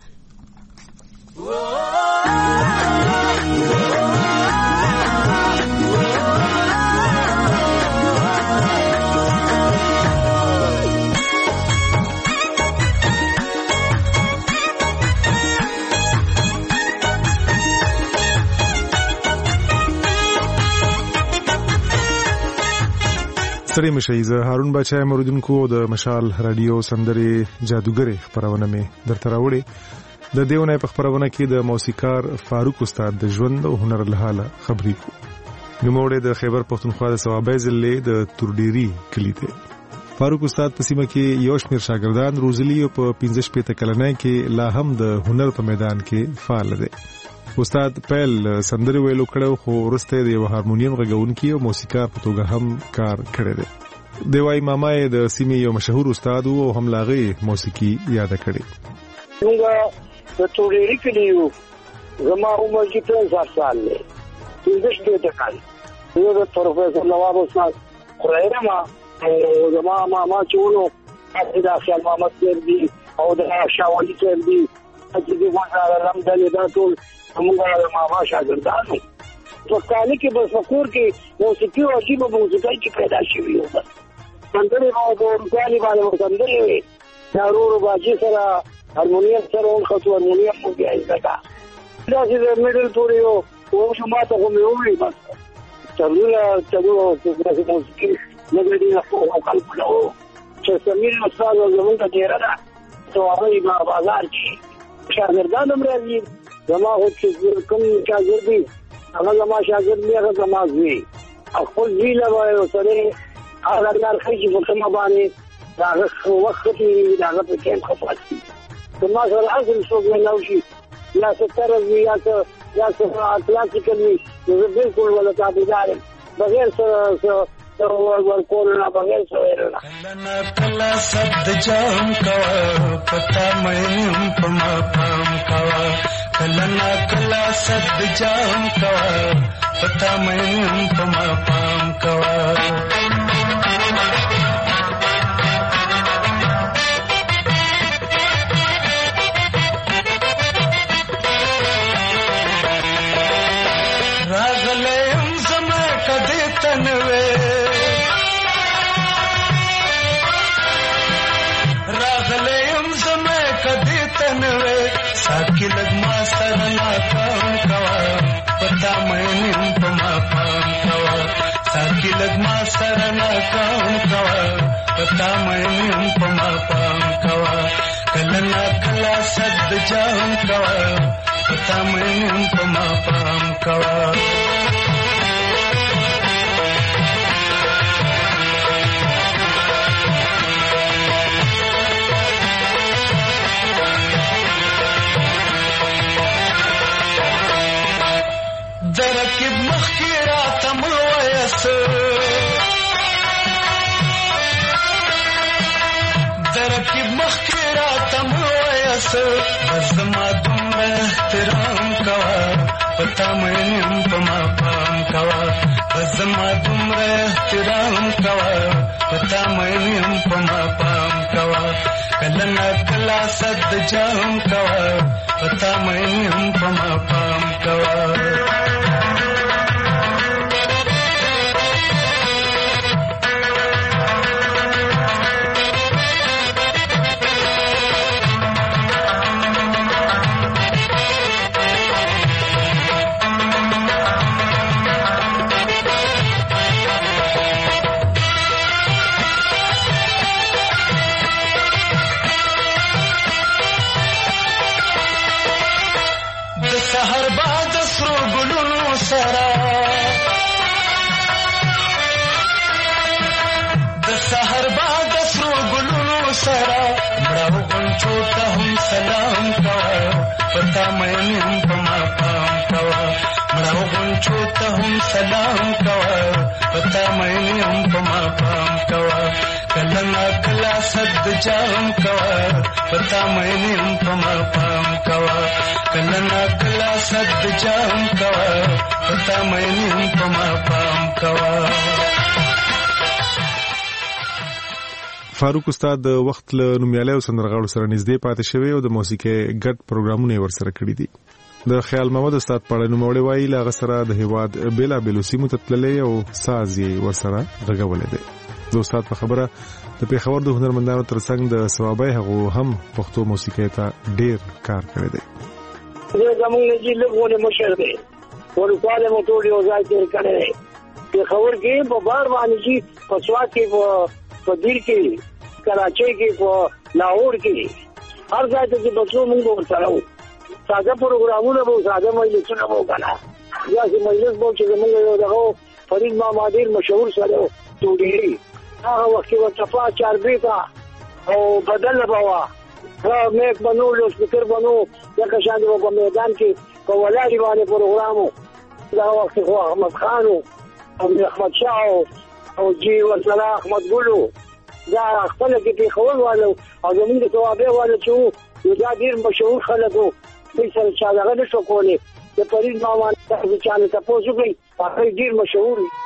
ستړي مشئ. زه هارون باچا یم. اوریدونکو د مشال رادیو سندري جادوګری خبرونه مې درته راوړې. د دیونه په خبرونه کې د موسیقار فاروق استاد د ژوند او هنر له حاله خبرې کو. نوموړی د خیبر پختونخوا د ثوابای ضلع د تورډيري کلی دی. فاروق استاد په سیمه کې یو شمېر شاګردان روزلي او په پنځه شپږ کلنۍ کې لا هم د هنر په میدان کې فعال دی. استاد پیل سندري ویلو کړو، خو ورسته د یو هارمونیم غږونکي او موسیقار په توګه هم کار کړی دی. دی وايي ماما یې د سیمې یو مشهور استاد او هم لاغي موسیقي یاد کړي. موږ د تورېری کې یو زما عمر چې پنځه سال دی. پنځه شپږ کال. یو د پروفیسور نواب استاد قرایما او زما ماما چې ونو د خیال محمد سردي او د شاولي سردي چې د وزاره لمدلې دا ټول موږ د ماما شاګردانو په کالي کې بس فکر کې موسیقي او عجیب موسیقي چې پیدا شوی و. سندري او د کالي باندې سندري وي. ضرور باجي سره هارمونیم سره اون خاطر هارمونیم مو بیا ایستګه. دا چې د میډل پورې او او شماته کومې وې بس. ترونه تاسو د موسیقي نګړي او خلک نو چې سمیر استاد زمونږ ته ډیر ده. تو هغه په بازار کې شاګردان هم راځي. زما هو چې کوم شاګرد دی هغه زما شاګرد دی هغه زما زوی خپل زوی له وایو سره هغه کار کوي په کومه باندې دا وخت کې دا په کې خپل زما سره اصل څو نه شي لا ستر وی یا یا کلاسیکل وی نو بالکل ولا تابعدار بغیر سره ور کورونا بغیر سره کلنا کلا صد جام کا پتا مې پما پام کا کلنا کلا صد جام کا پتا مې پما پام کا راغله هم زما کدی تنوي साकी लगमा सरना काम कवा पता मैं पमा पाम कवा साकी लगमा सरना काम कवा पता मैं पमा पाम कवा कलना कला सद जाम कवा पता मैं पमा पाम कवा زما دومره احترام کوا پتا مینم پما پام کوا زما دومره احترام کوا پتا مینم پما پام کوا کلنا کلا صد جام کوا پتا مینم پما پام کوا سلام کوا پتا مینم پما پام کوا مړاو غونچو ته هم سلام کوا پتا مینم پما پام کوا کله نا کلا صد جام کوا پتا مینم پما پام کوا کله نا کلا صد جام کوا پتا مینم پما پام کوا. فاروق استاد د وخت له نومیالیو سندرغاړو سره نږدې پاتې شوی او د موسیقي ګډ پروګرامونه ورسره کړی دي. د خیال محمد استاد په نوموړی وایي لا غسره د هیواد بیلا بیلو سیمو ته تللی او ساز یې ورسره غږولې دی. د استاد په خبره د پیښور د هنرمندانو ترڅنګ د ثوابای هغه هم پښتو موسیقي ته ډیر کار کړی دی. زموږ نجی لږونه مشر دی ورکواله مو ټول یو ځای تیر کړی دی. پیښور کې په بار باندې چې په سواد کې په دیر کې کراچۍ کې په لاهور کې هر ځای ته چې بچو موږ ورسره وو ساده پروګرامونه وو ساده مجلسونه وو کنه یا چې مجلس وو چې موږ یو دغه فرید ماما ډیر مشهور سره ټوډيري هغه وخت کې ورته چاربي تا او بدل بوا را مې بنو له سپیکر بنو دغه شان دی په میدان کې په ولادي باندې پروګرامو دا وخت خو احمد خان او احمد شاه او جی ورسره احمد ګلو دا خپل کې په خول والو او زموږ د توابع والو چې یو دا ډیر مشهور خلک وو چې سره چا دغه نشو کولی د فرید ماما د چانه تاسو کوي هغه ډیر مشهور دی.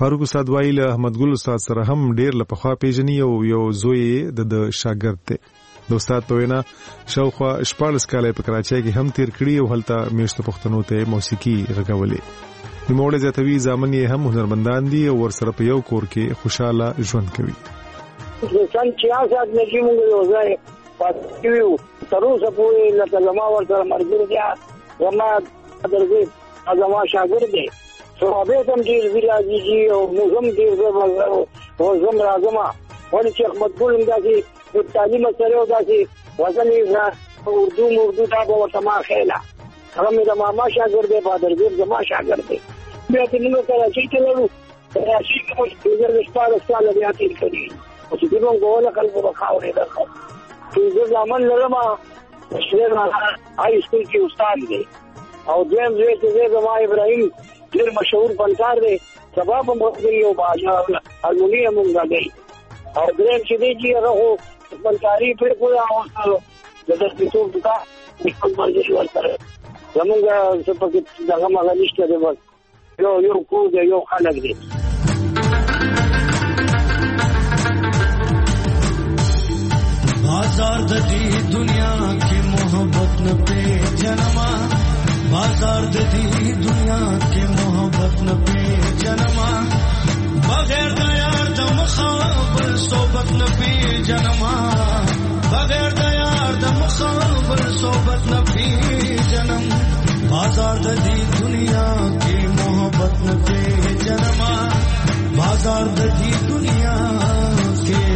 فاروق استاد وایي له احمد ګل استاد سره هم ډیر له پخوا پیژني او یو زوی د شاګرد دی. د استاد په وینا شاوخوا شپاړس کاله په کراچۍ کې هم تیر کړي او هلته میشته پښتنو ته موسیقي غږولې. نوموړی زیاتوي زامن یې هم هنرمندان دي او ورسره په یو کور کې خوشاله ژوند کوي. سن چھیاسٹھ میں چې موږ یو ځای پاتې یو تر اوسه پورې لکه زما ورسره ملګری دی زما درځي زما شاګرد دی صحابه هم ډېر ویلاږي او موږ هم ډېر او زم راځم ولې چې احمد ګل هم داسې د تعلیم سره او داسې وزن یې اردو اردو دا به ورته ما خیله هغه مې د ماما شاګرد دی بادرګیر زما شاګرد دی بیا چې موږ کراچۍ ته لاړو کراچۍ کې موږ پنځه شپاړس کاله بیا تېر کړي او چې دوی ګوله خلکو به خاورې درکړه پنځه زامن لرم شعر هاي سکول کې استاد دی او دویم زوی چې دی زما ابراهیم ډېر مشهور فنکار دی سبا به موږ یو باجا هارمونیم هم غږوي او دریم چې دی چې هغه خو فنکاري بالکل اوسه د دستیتوب دا خپل ملګري ورسره زمونږ څه پکې دغه مغه نشته دی بس یو یو کور دی یو خلک دی. بازار د دې دنیا کې محبت نه پې جنما بازار د دې دنیا کې محبت نه پې جنما بغیر د یار د مخابر صحبت نه پې جنما بغیر د یار د مخابر صحبت نه پې جنم بازار د دې دنیا کې محبت نه پې جنما بازار د دې دنیا کې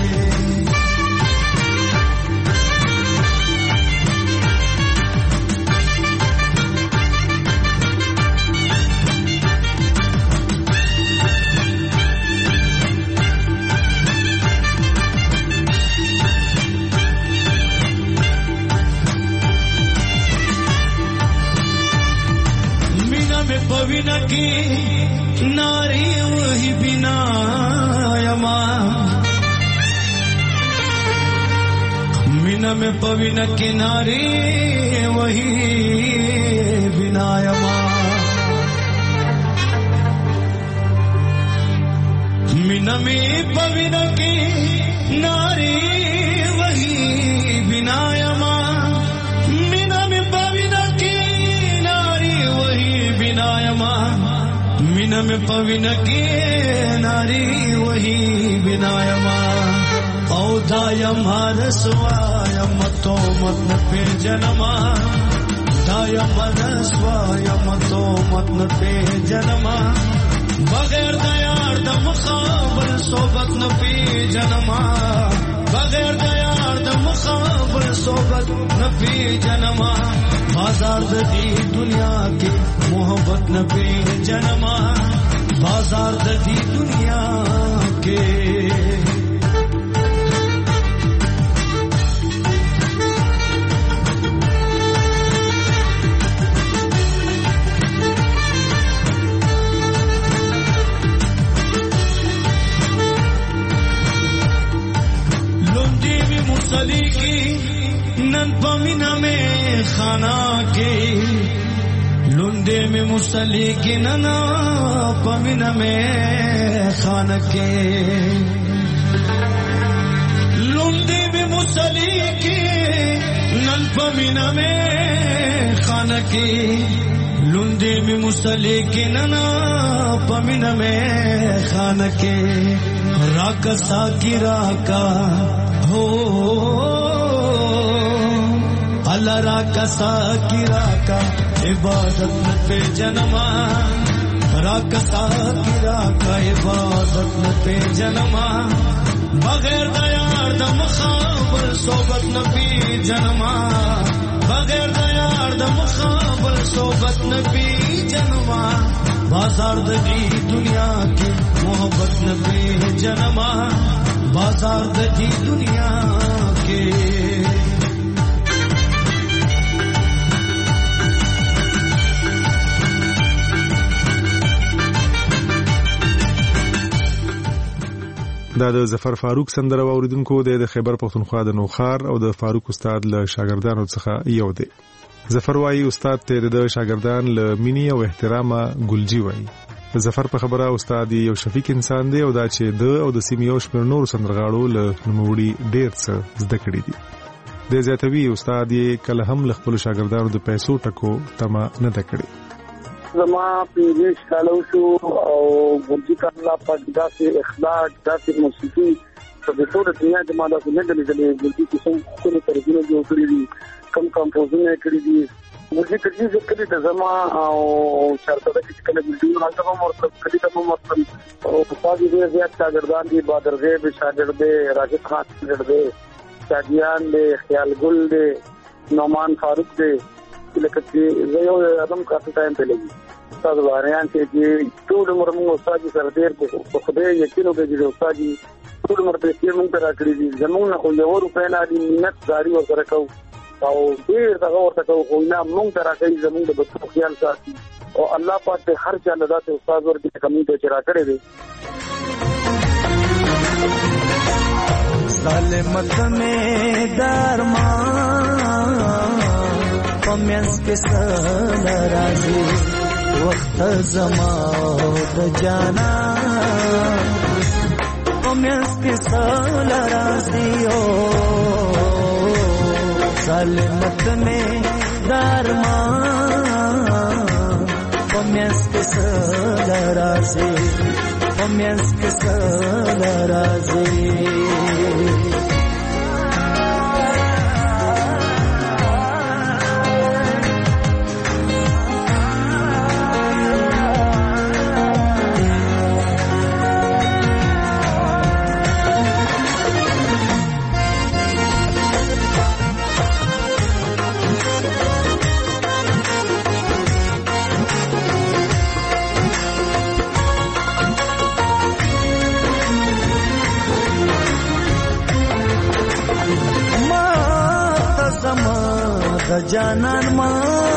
पविना की नारी वही बिना यमा मीना में पविना की नारी वही बिना यमा मीना में पविना की नारी वही बिना यमा मीना में पविना की नारी वही बिनायमा मीना में पविन की नारी वही बिनायमा औदायमा रसवायम तो मत न पे जनमा दायम रसवायम तो मत न पे जनमा बगैर दयार द मुखाबर सोबत न पे जनमा बगैर दयार द मुखाबर सोबत न पे जनमा बाजार दी दुनिया के मोहब्बत न पे जनमा बाजार दी दुनिया के लुंडी में मुसली की नन पमीना में खाना के लुंडे में मुसली की नना पमीना में खाना के लुंडे में मुसली की नन पमीना में खाना के लुंडे में मुसली की नना पमीना में खाना के राकसा की राका हो अल्लाह राकसा की राका इबादत न पे जनमा राकसा की राका इबादत न पे जनमा बगैर दयार द मुखाबर सोबत न पे जनमा बगैर दयार द मुखाबर सोबत न पे जनमा बाजार दी दुनिया की मोहब्बत न पे जनमा बाजार दी दुनिया के دا د ظفر فاروق سندره اوریدونکو د خیبر پختونخوا د نوخار او د فاروق استاد له شاګردانو څخه یو دی. ظفر وايي استاد ته د شاګردان له مینې او احترامه ګلجی وايي. ظفر په خبره استاد یو شفیق انسان دی او دا چې د او د سیمې یو شمېر نور سندرغاړو له نوموړي ډېر څه زده کړي دي. د زیاتوي استاد یې کله هم له خپلو شاګردانو د پیسو ټکو تمه نه ده کړې. زما پنځه کالو شو او ګلجی کله په داسې اخلاق داسې موسیقي په ټول دنیا کې ما داسې نه لیدلې. ګلجی کې څومره ښکلي ترکیبونه جوړ کړي دي، کم کمپوزونه کړي دي. ګلجی تجهیز کړي د زما او شرطه کې کله ګلجی راځه هم ورته کړي ته هم ورته او په پاګې ډېر زیات شاګردان دي. بادر غیب شاګرد دی، راشد خان شاګرد دی، شادیان دی، خیال ګل دی، نعمان فاروق دی. لکه چې زه یو ادم کافي ټایم په لګي استاد باریان چې ټول عمر موږ استاد سره ډېر په خدای یقین وکړي چې استاد ټول عمر په کې موږ ته راکړي دي. زموږ نه خو یو روپۍ نه دي، منت داري ورسره کوو او ډېر دغه ورته کوو، خو نه موږ ته راکړي زموږ د بچو خیال ساتي او الله پاک ته هر چا له داسې استاد ورکړي کمی ته چې راکړی دی. ظالمت میں درمان پمینس کے سال رازی وقت زما د جانا پمینس کے سال رازی او ظالمت میں درمان پمینس کے سال رازی پمینس کے سال رازی جانان ما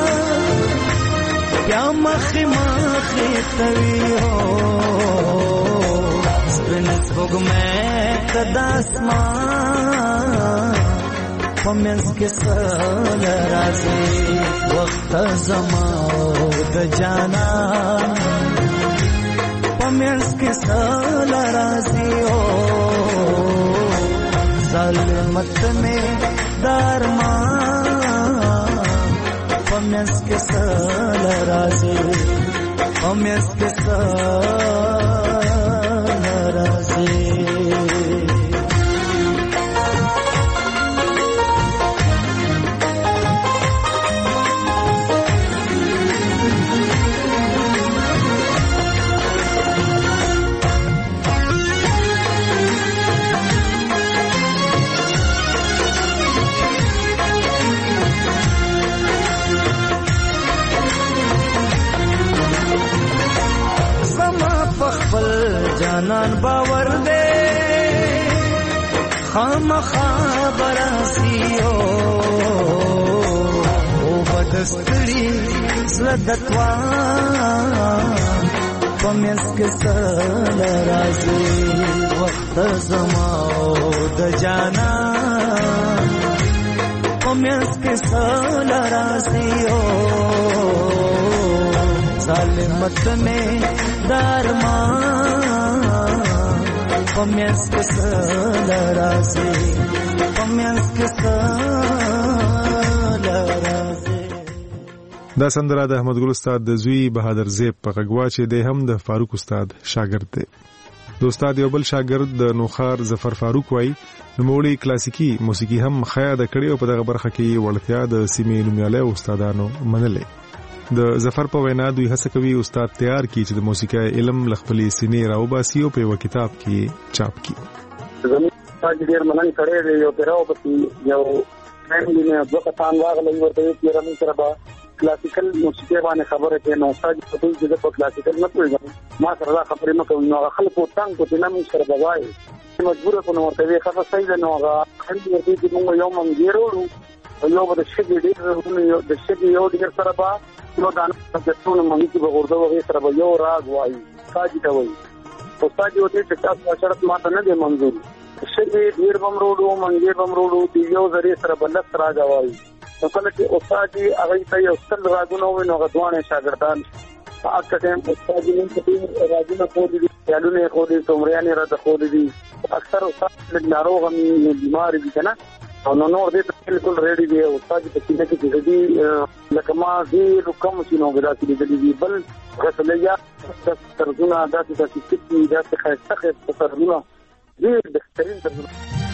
بیا مخی مخی توی ہو سپن سپگمے کداسمان پمینس کے سال رازی وقت زماو د جانان پمینس کے سال رازی ہو ظلمت میں دارمان پمینس کے سال رازی پمینس کے سال رازی جانان باور دے خام خبراسیو او بدستری زلدتوان پمینس کے سال رازی وقت زماو د جانان پمینس کے سال رازیو ظالمت میں درمان پمینس کے سال رازی پمینس کے سال رازی. دا سندره د احمد ګل استاد د زوی بهادر زیب په غږوا چې د هم د فاروق استاد شاګرد دی. د استاد یو بل شاګرد د نوخار ظفر فاروق وای نوموړي کلاسیکی موسیقي هم خیا د کړي او په دغه برخه کې وړتیا د سیمې نومیالي استادانو منلې. د ظفر په وینا دوی هڅه کوي استاد تیار کړي چې د موسیقي علم لخپلې سینې راوباسي او په یو کتاب کې چاپ کړي. زموږ استاد ډېر مننه کړې دی یو پیراو پتی یو فیملی نه دوه کسان راغلي ورته یې رمي سره به کلاسیکل موسیقي باندې خبره کوي. نو استاد په دې چې په کلاسیکل نه پوهیږم ما سره دا خبرې مکو نو خلکو څنګه کو چې نه موږ سره بوای مجبور کو نو ورته وی خبره صحیح نه هغه خلک ورته چې موږ یو منګیرو یو به د شګې ډېر د شګې یو ډېر سره به نو دا د ټول مونږ په ورته وغه سره به یو راغ وایي ساجي ته وایي استاد یو دې چې تاسو شرط ماته نه دی منظور شګې ډېر بم وروړو منګیر بم وروړو دی یو ذریعہ سره بلک راغ وایي نو کله چې استاد هغه ته یو ستل راغونو نو غدوانه شاګردان اکثر ټیم استاد یې په راځنه کوي دي یالونه کوي تومریانه را د کوي دي اکثر استاد د ناروغ هم بیمار دي کنه او نو نور دې بالکل ریډي دی استاد په سینه کې دي لکه ما دې رقم شنو غدا کې دي بل غسلیا ترجمه داسې داسې کتي داسې خاصه خاصه ترجمه دې بهترین ترجمه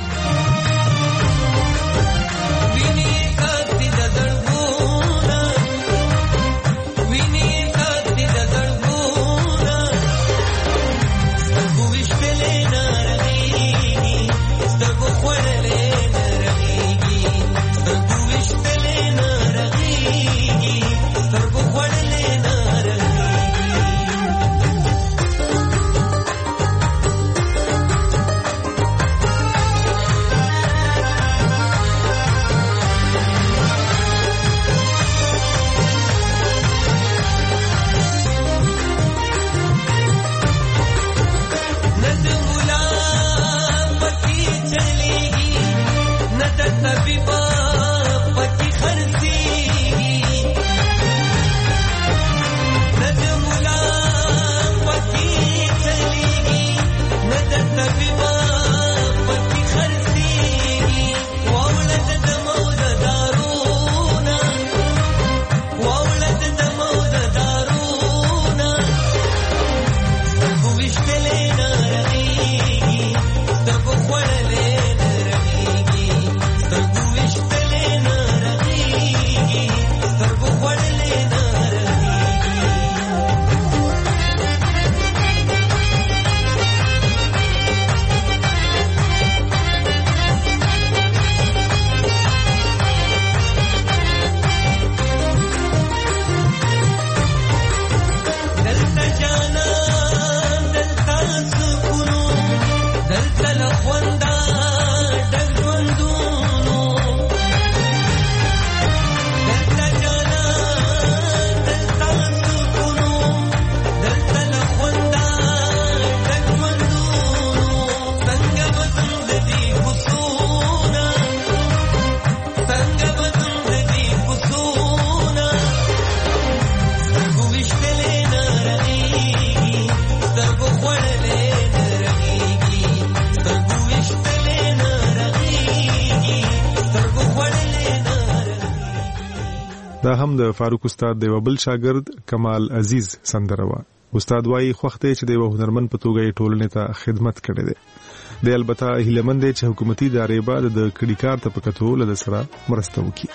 دا هم د فاروق استاد د بل شاګرد کمال عزیز سندره وا. استاد وايي خوخته چې د هنرمن په توګه ټولنې ته خدمت کړي دي. د البته هیلمند چې حکومتي ادارې بعد د کډی کار ته پکتو له سره مرسته وکړي.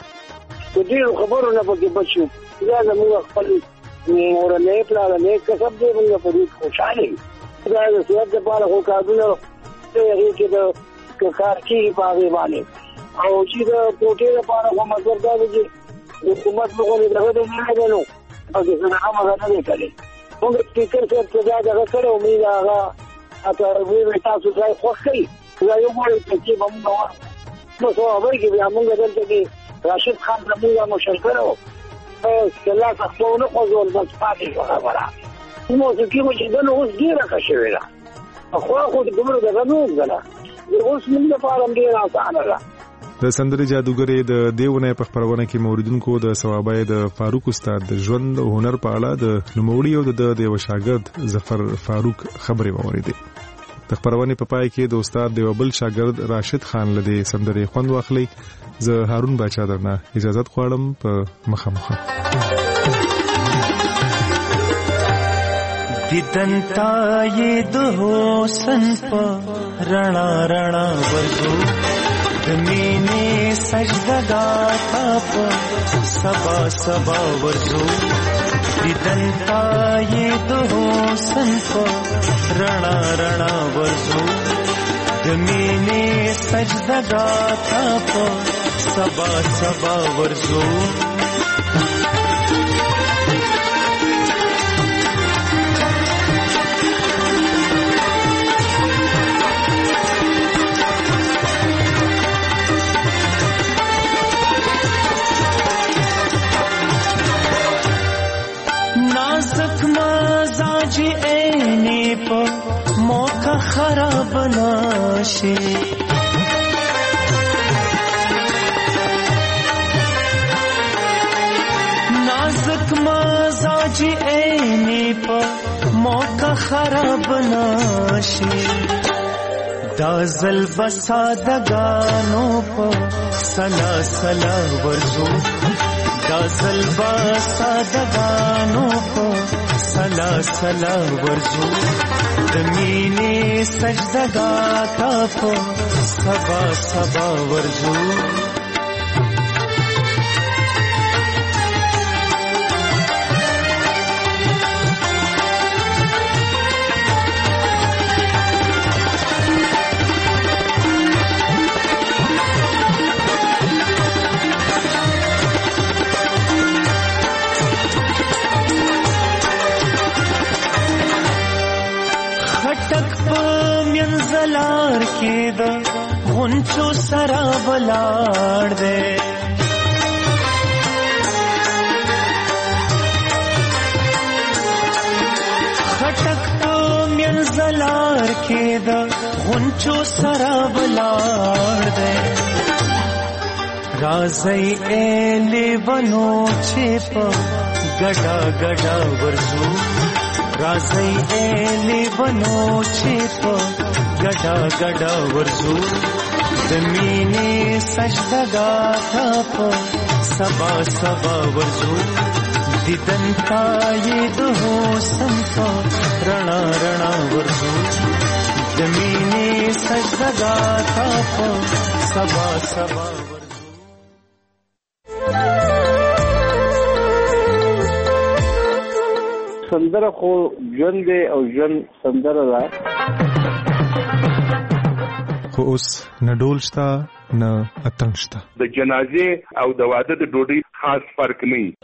د دې خبرونه په کې بچو دا زموږ خپل مورنه پلان نه کسب دی موږ په دې خوشاله دا د سیاست لپاره خو کارونه ته کې د کار کې پاغي باندې او چې د پروتې لپاره کوم مطلب دا دی حکومت موږ له دغه نه نه نو او څنګه هغه نه کوي موږ سپیکر څخه څه دا کړو موږ هغه اته وی تاسو ځای خوښي دا یو مړ چې موږ نو څو خبرې کې موږ دلته کې راشد خان زموږه مشرکره او کله تاسو نه خوځول بس پاتې خبره نو چې موږ چې دنه اوس ډیره کښوي دا خو خو د ګمرو دغه نو غلا اوس موږ لپاره ډیره اسانه ده. د سندري جادوګرې د دیونه په خبرونه کې موریدونکو د ثوابای د فاروق استاد د ژوند او هنر په اړه د نوموړي او د دیو شاګرد ظفر فاروق خبرې ووریدې. د خبرونه په پای کې د استاد دیو بل شاګرد راشد خان لدی سندري خوند واخلي. زه هارون باچا درنه اجازه غواړم په مخامخ. دیدنتا یې د حسن په رڼا رڼا ورځو مینه سجدا تا په سبا سبا ورځو دیدنتا یې د حسن په رڼا رڼا ورځو د مینه سجدا تا په سبا سبا ورځو موقع خراب ناشي خراب ناشي دا زل بسادگانو په سلا سلا ورزو دا زل بسادگانو په سلا سلا ورزو د مینې سجدگا تا په سبا سبا ورزو منزلار کې د غونچو سره ولاړ دی خټک په منزلار کې د غونچو سره ولاړ دی راځي اله ونو چې په ګډا ګډا ورزو راځي اله ونو چې په ګډا ګډا ورزو زمینې سجدگا تا په سبا سبا ورزو دیدن پای د حسن په رڼا رڼا ورزو زمینې سجدگا تا په سبا سبا سندره خو ژوند دی او ژوند سندره ده خو اوس نه ډول شته نه اتڼ شته د جنازې او د واده د ډوډۍ خاص فرق نه وي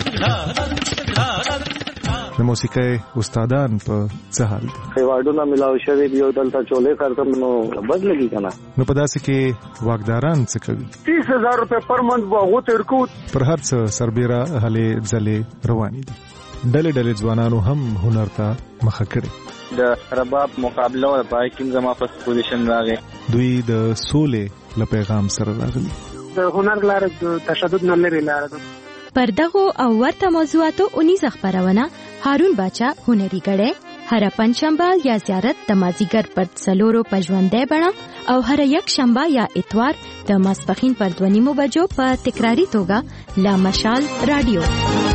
د موسیقۍ استادان په څه حال دي ایوارډونه ملاو شوي دي او دلته چولې کارتم نو بد لګي کنه نو په داسې کې واکداران څه کوي تیس هزار روپے پر منت به هغو ته ورکو پر هر څه سربیره هلې ځلې روانې دي ډلې ډلې ځوانانو هم هنر ته مخه کړي د رباب مقابله او پای کې زما په پوزیشن راغی دوی د سولې له پیغام سره راغلي د هنر لاره د تشدد نه لري لاره ده پر دغه او ورته موضوعاتو اونیزه خبرونه هارون باچا هنري غړې هر پنځشنبه یا زیارت د مازیګر پر څلورو پژوندې بڼه او هر یک شنبه یا اتوار د ماسپخین پر دوه نیمو بجو په تکراری توګه لا مشال رادیو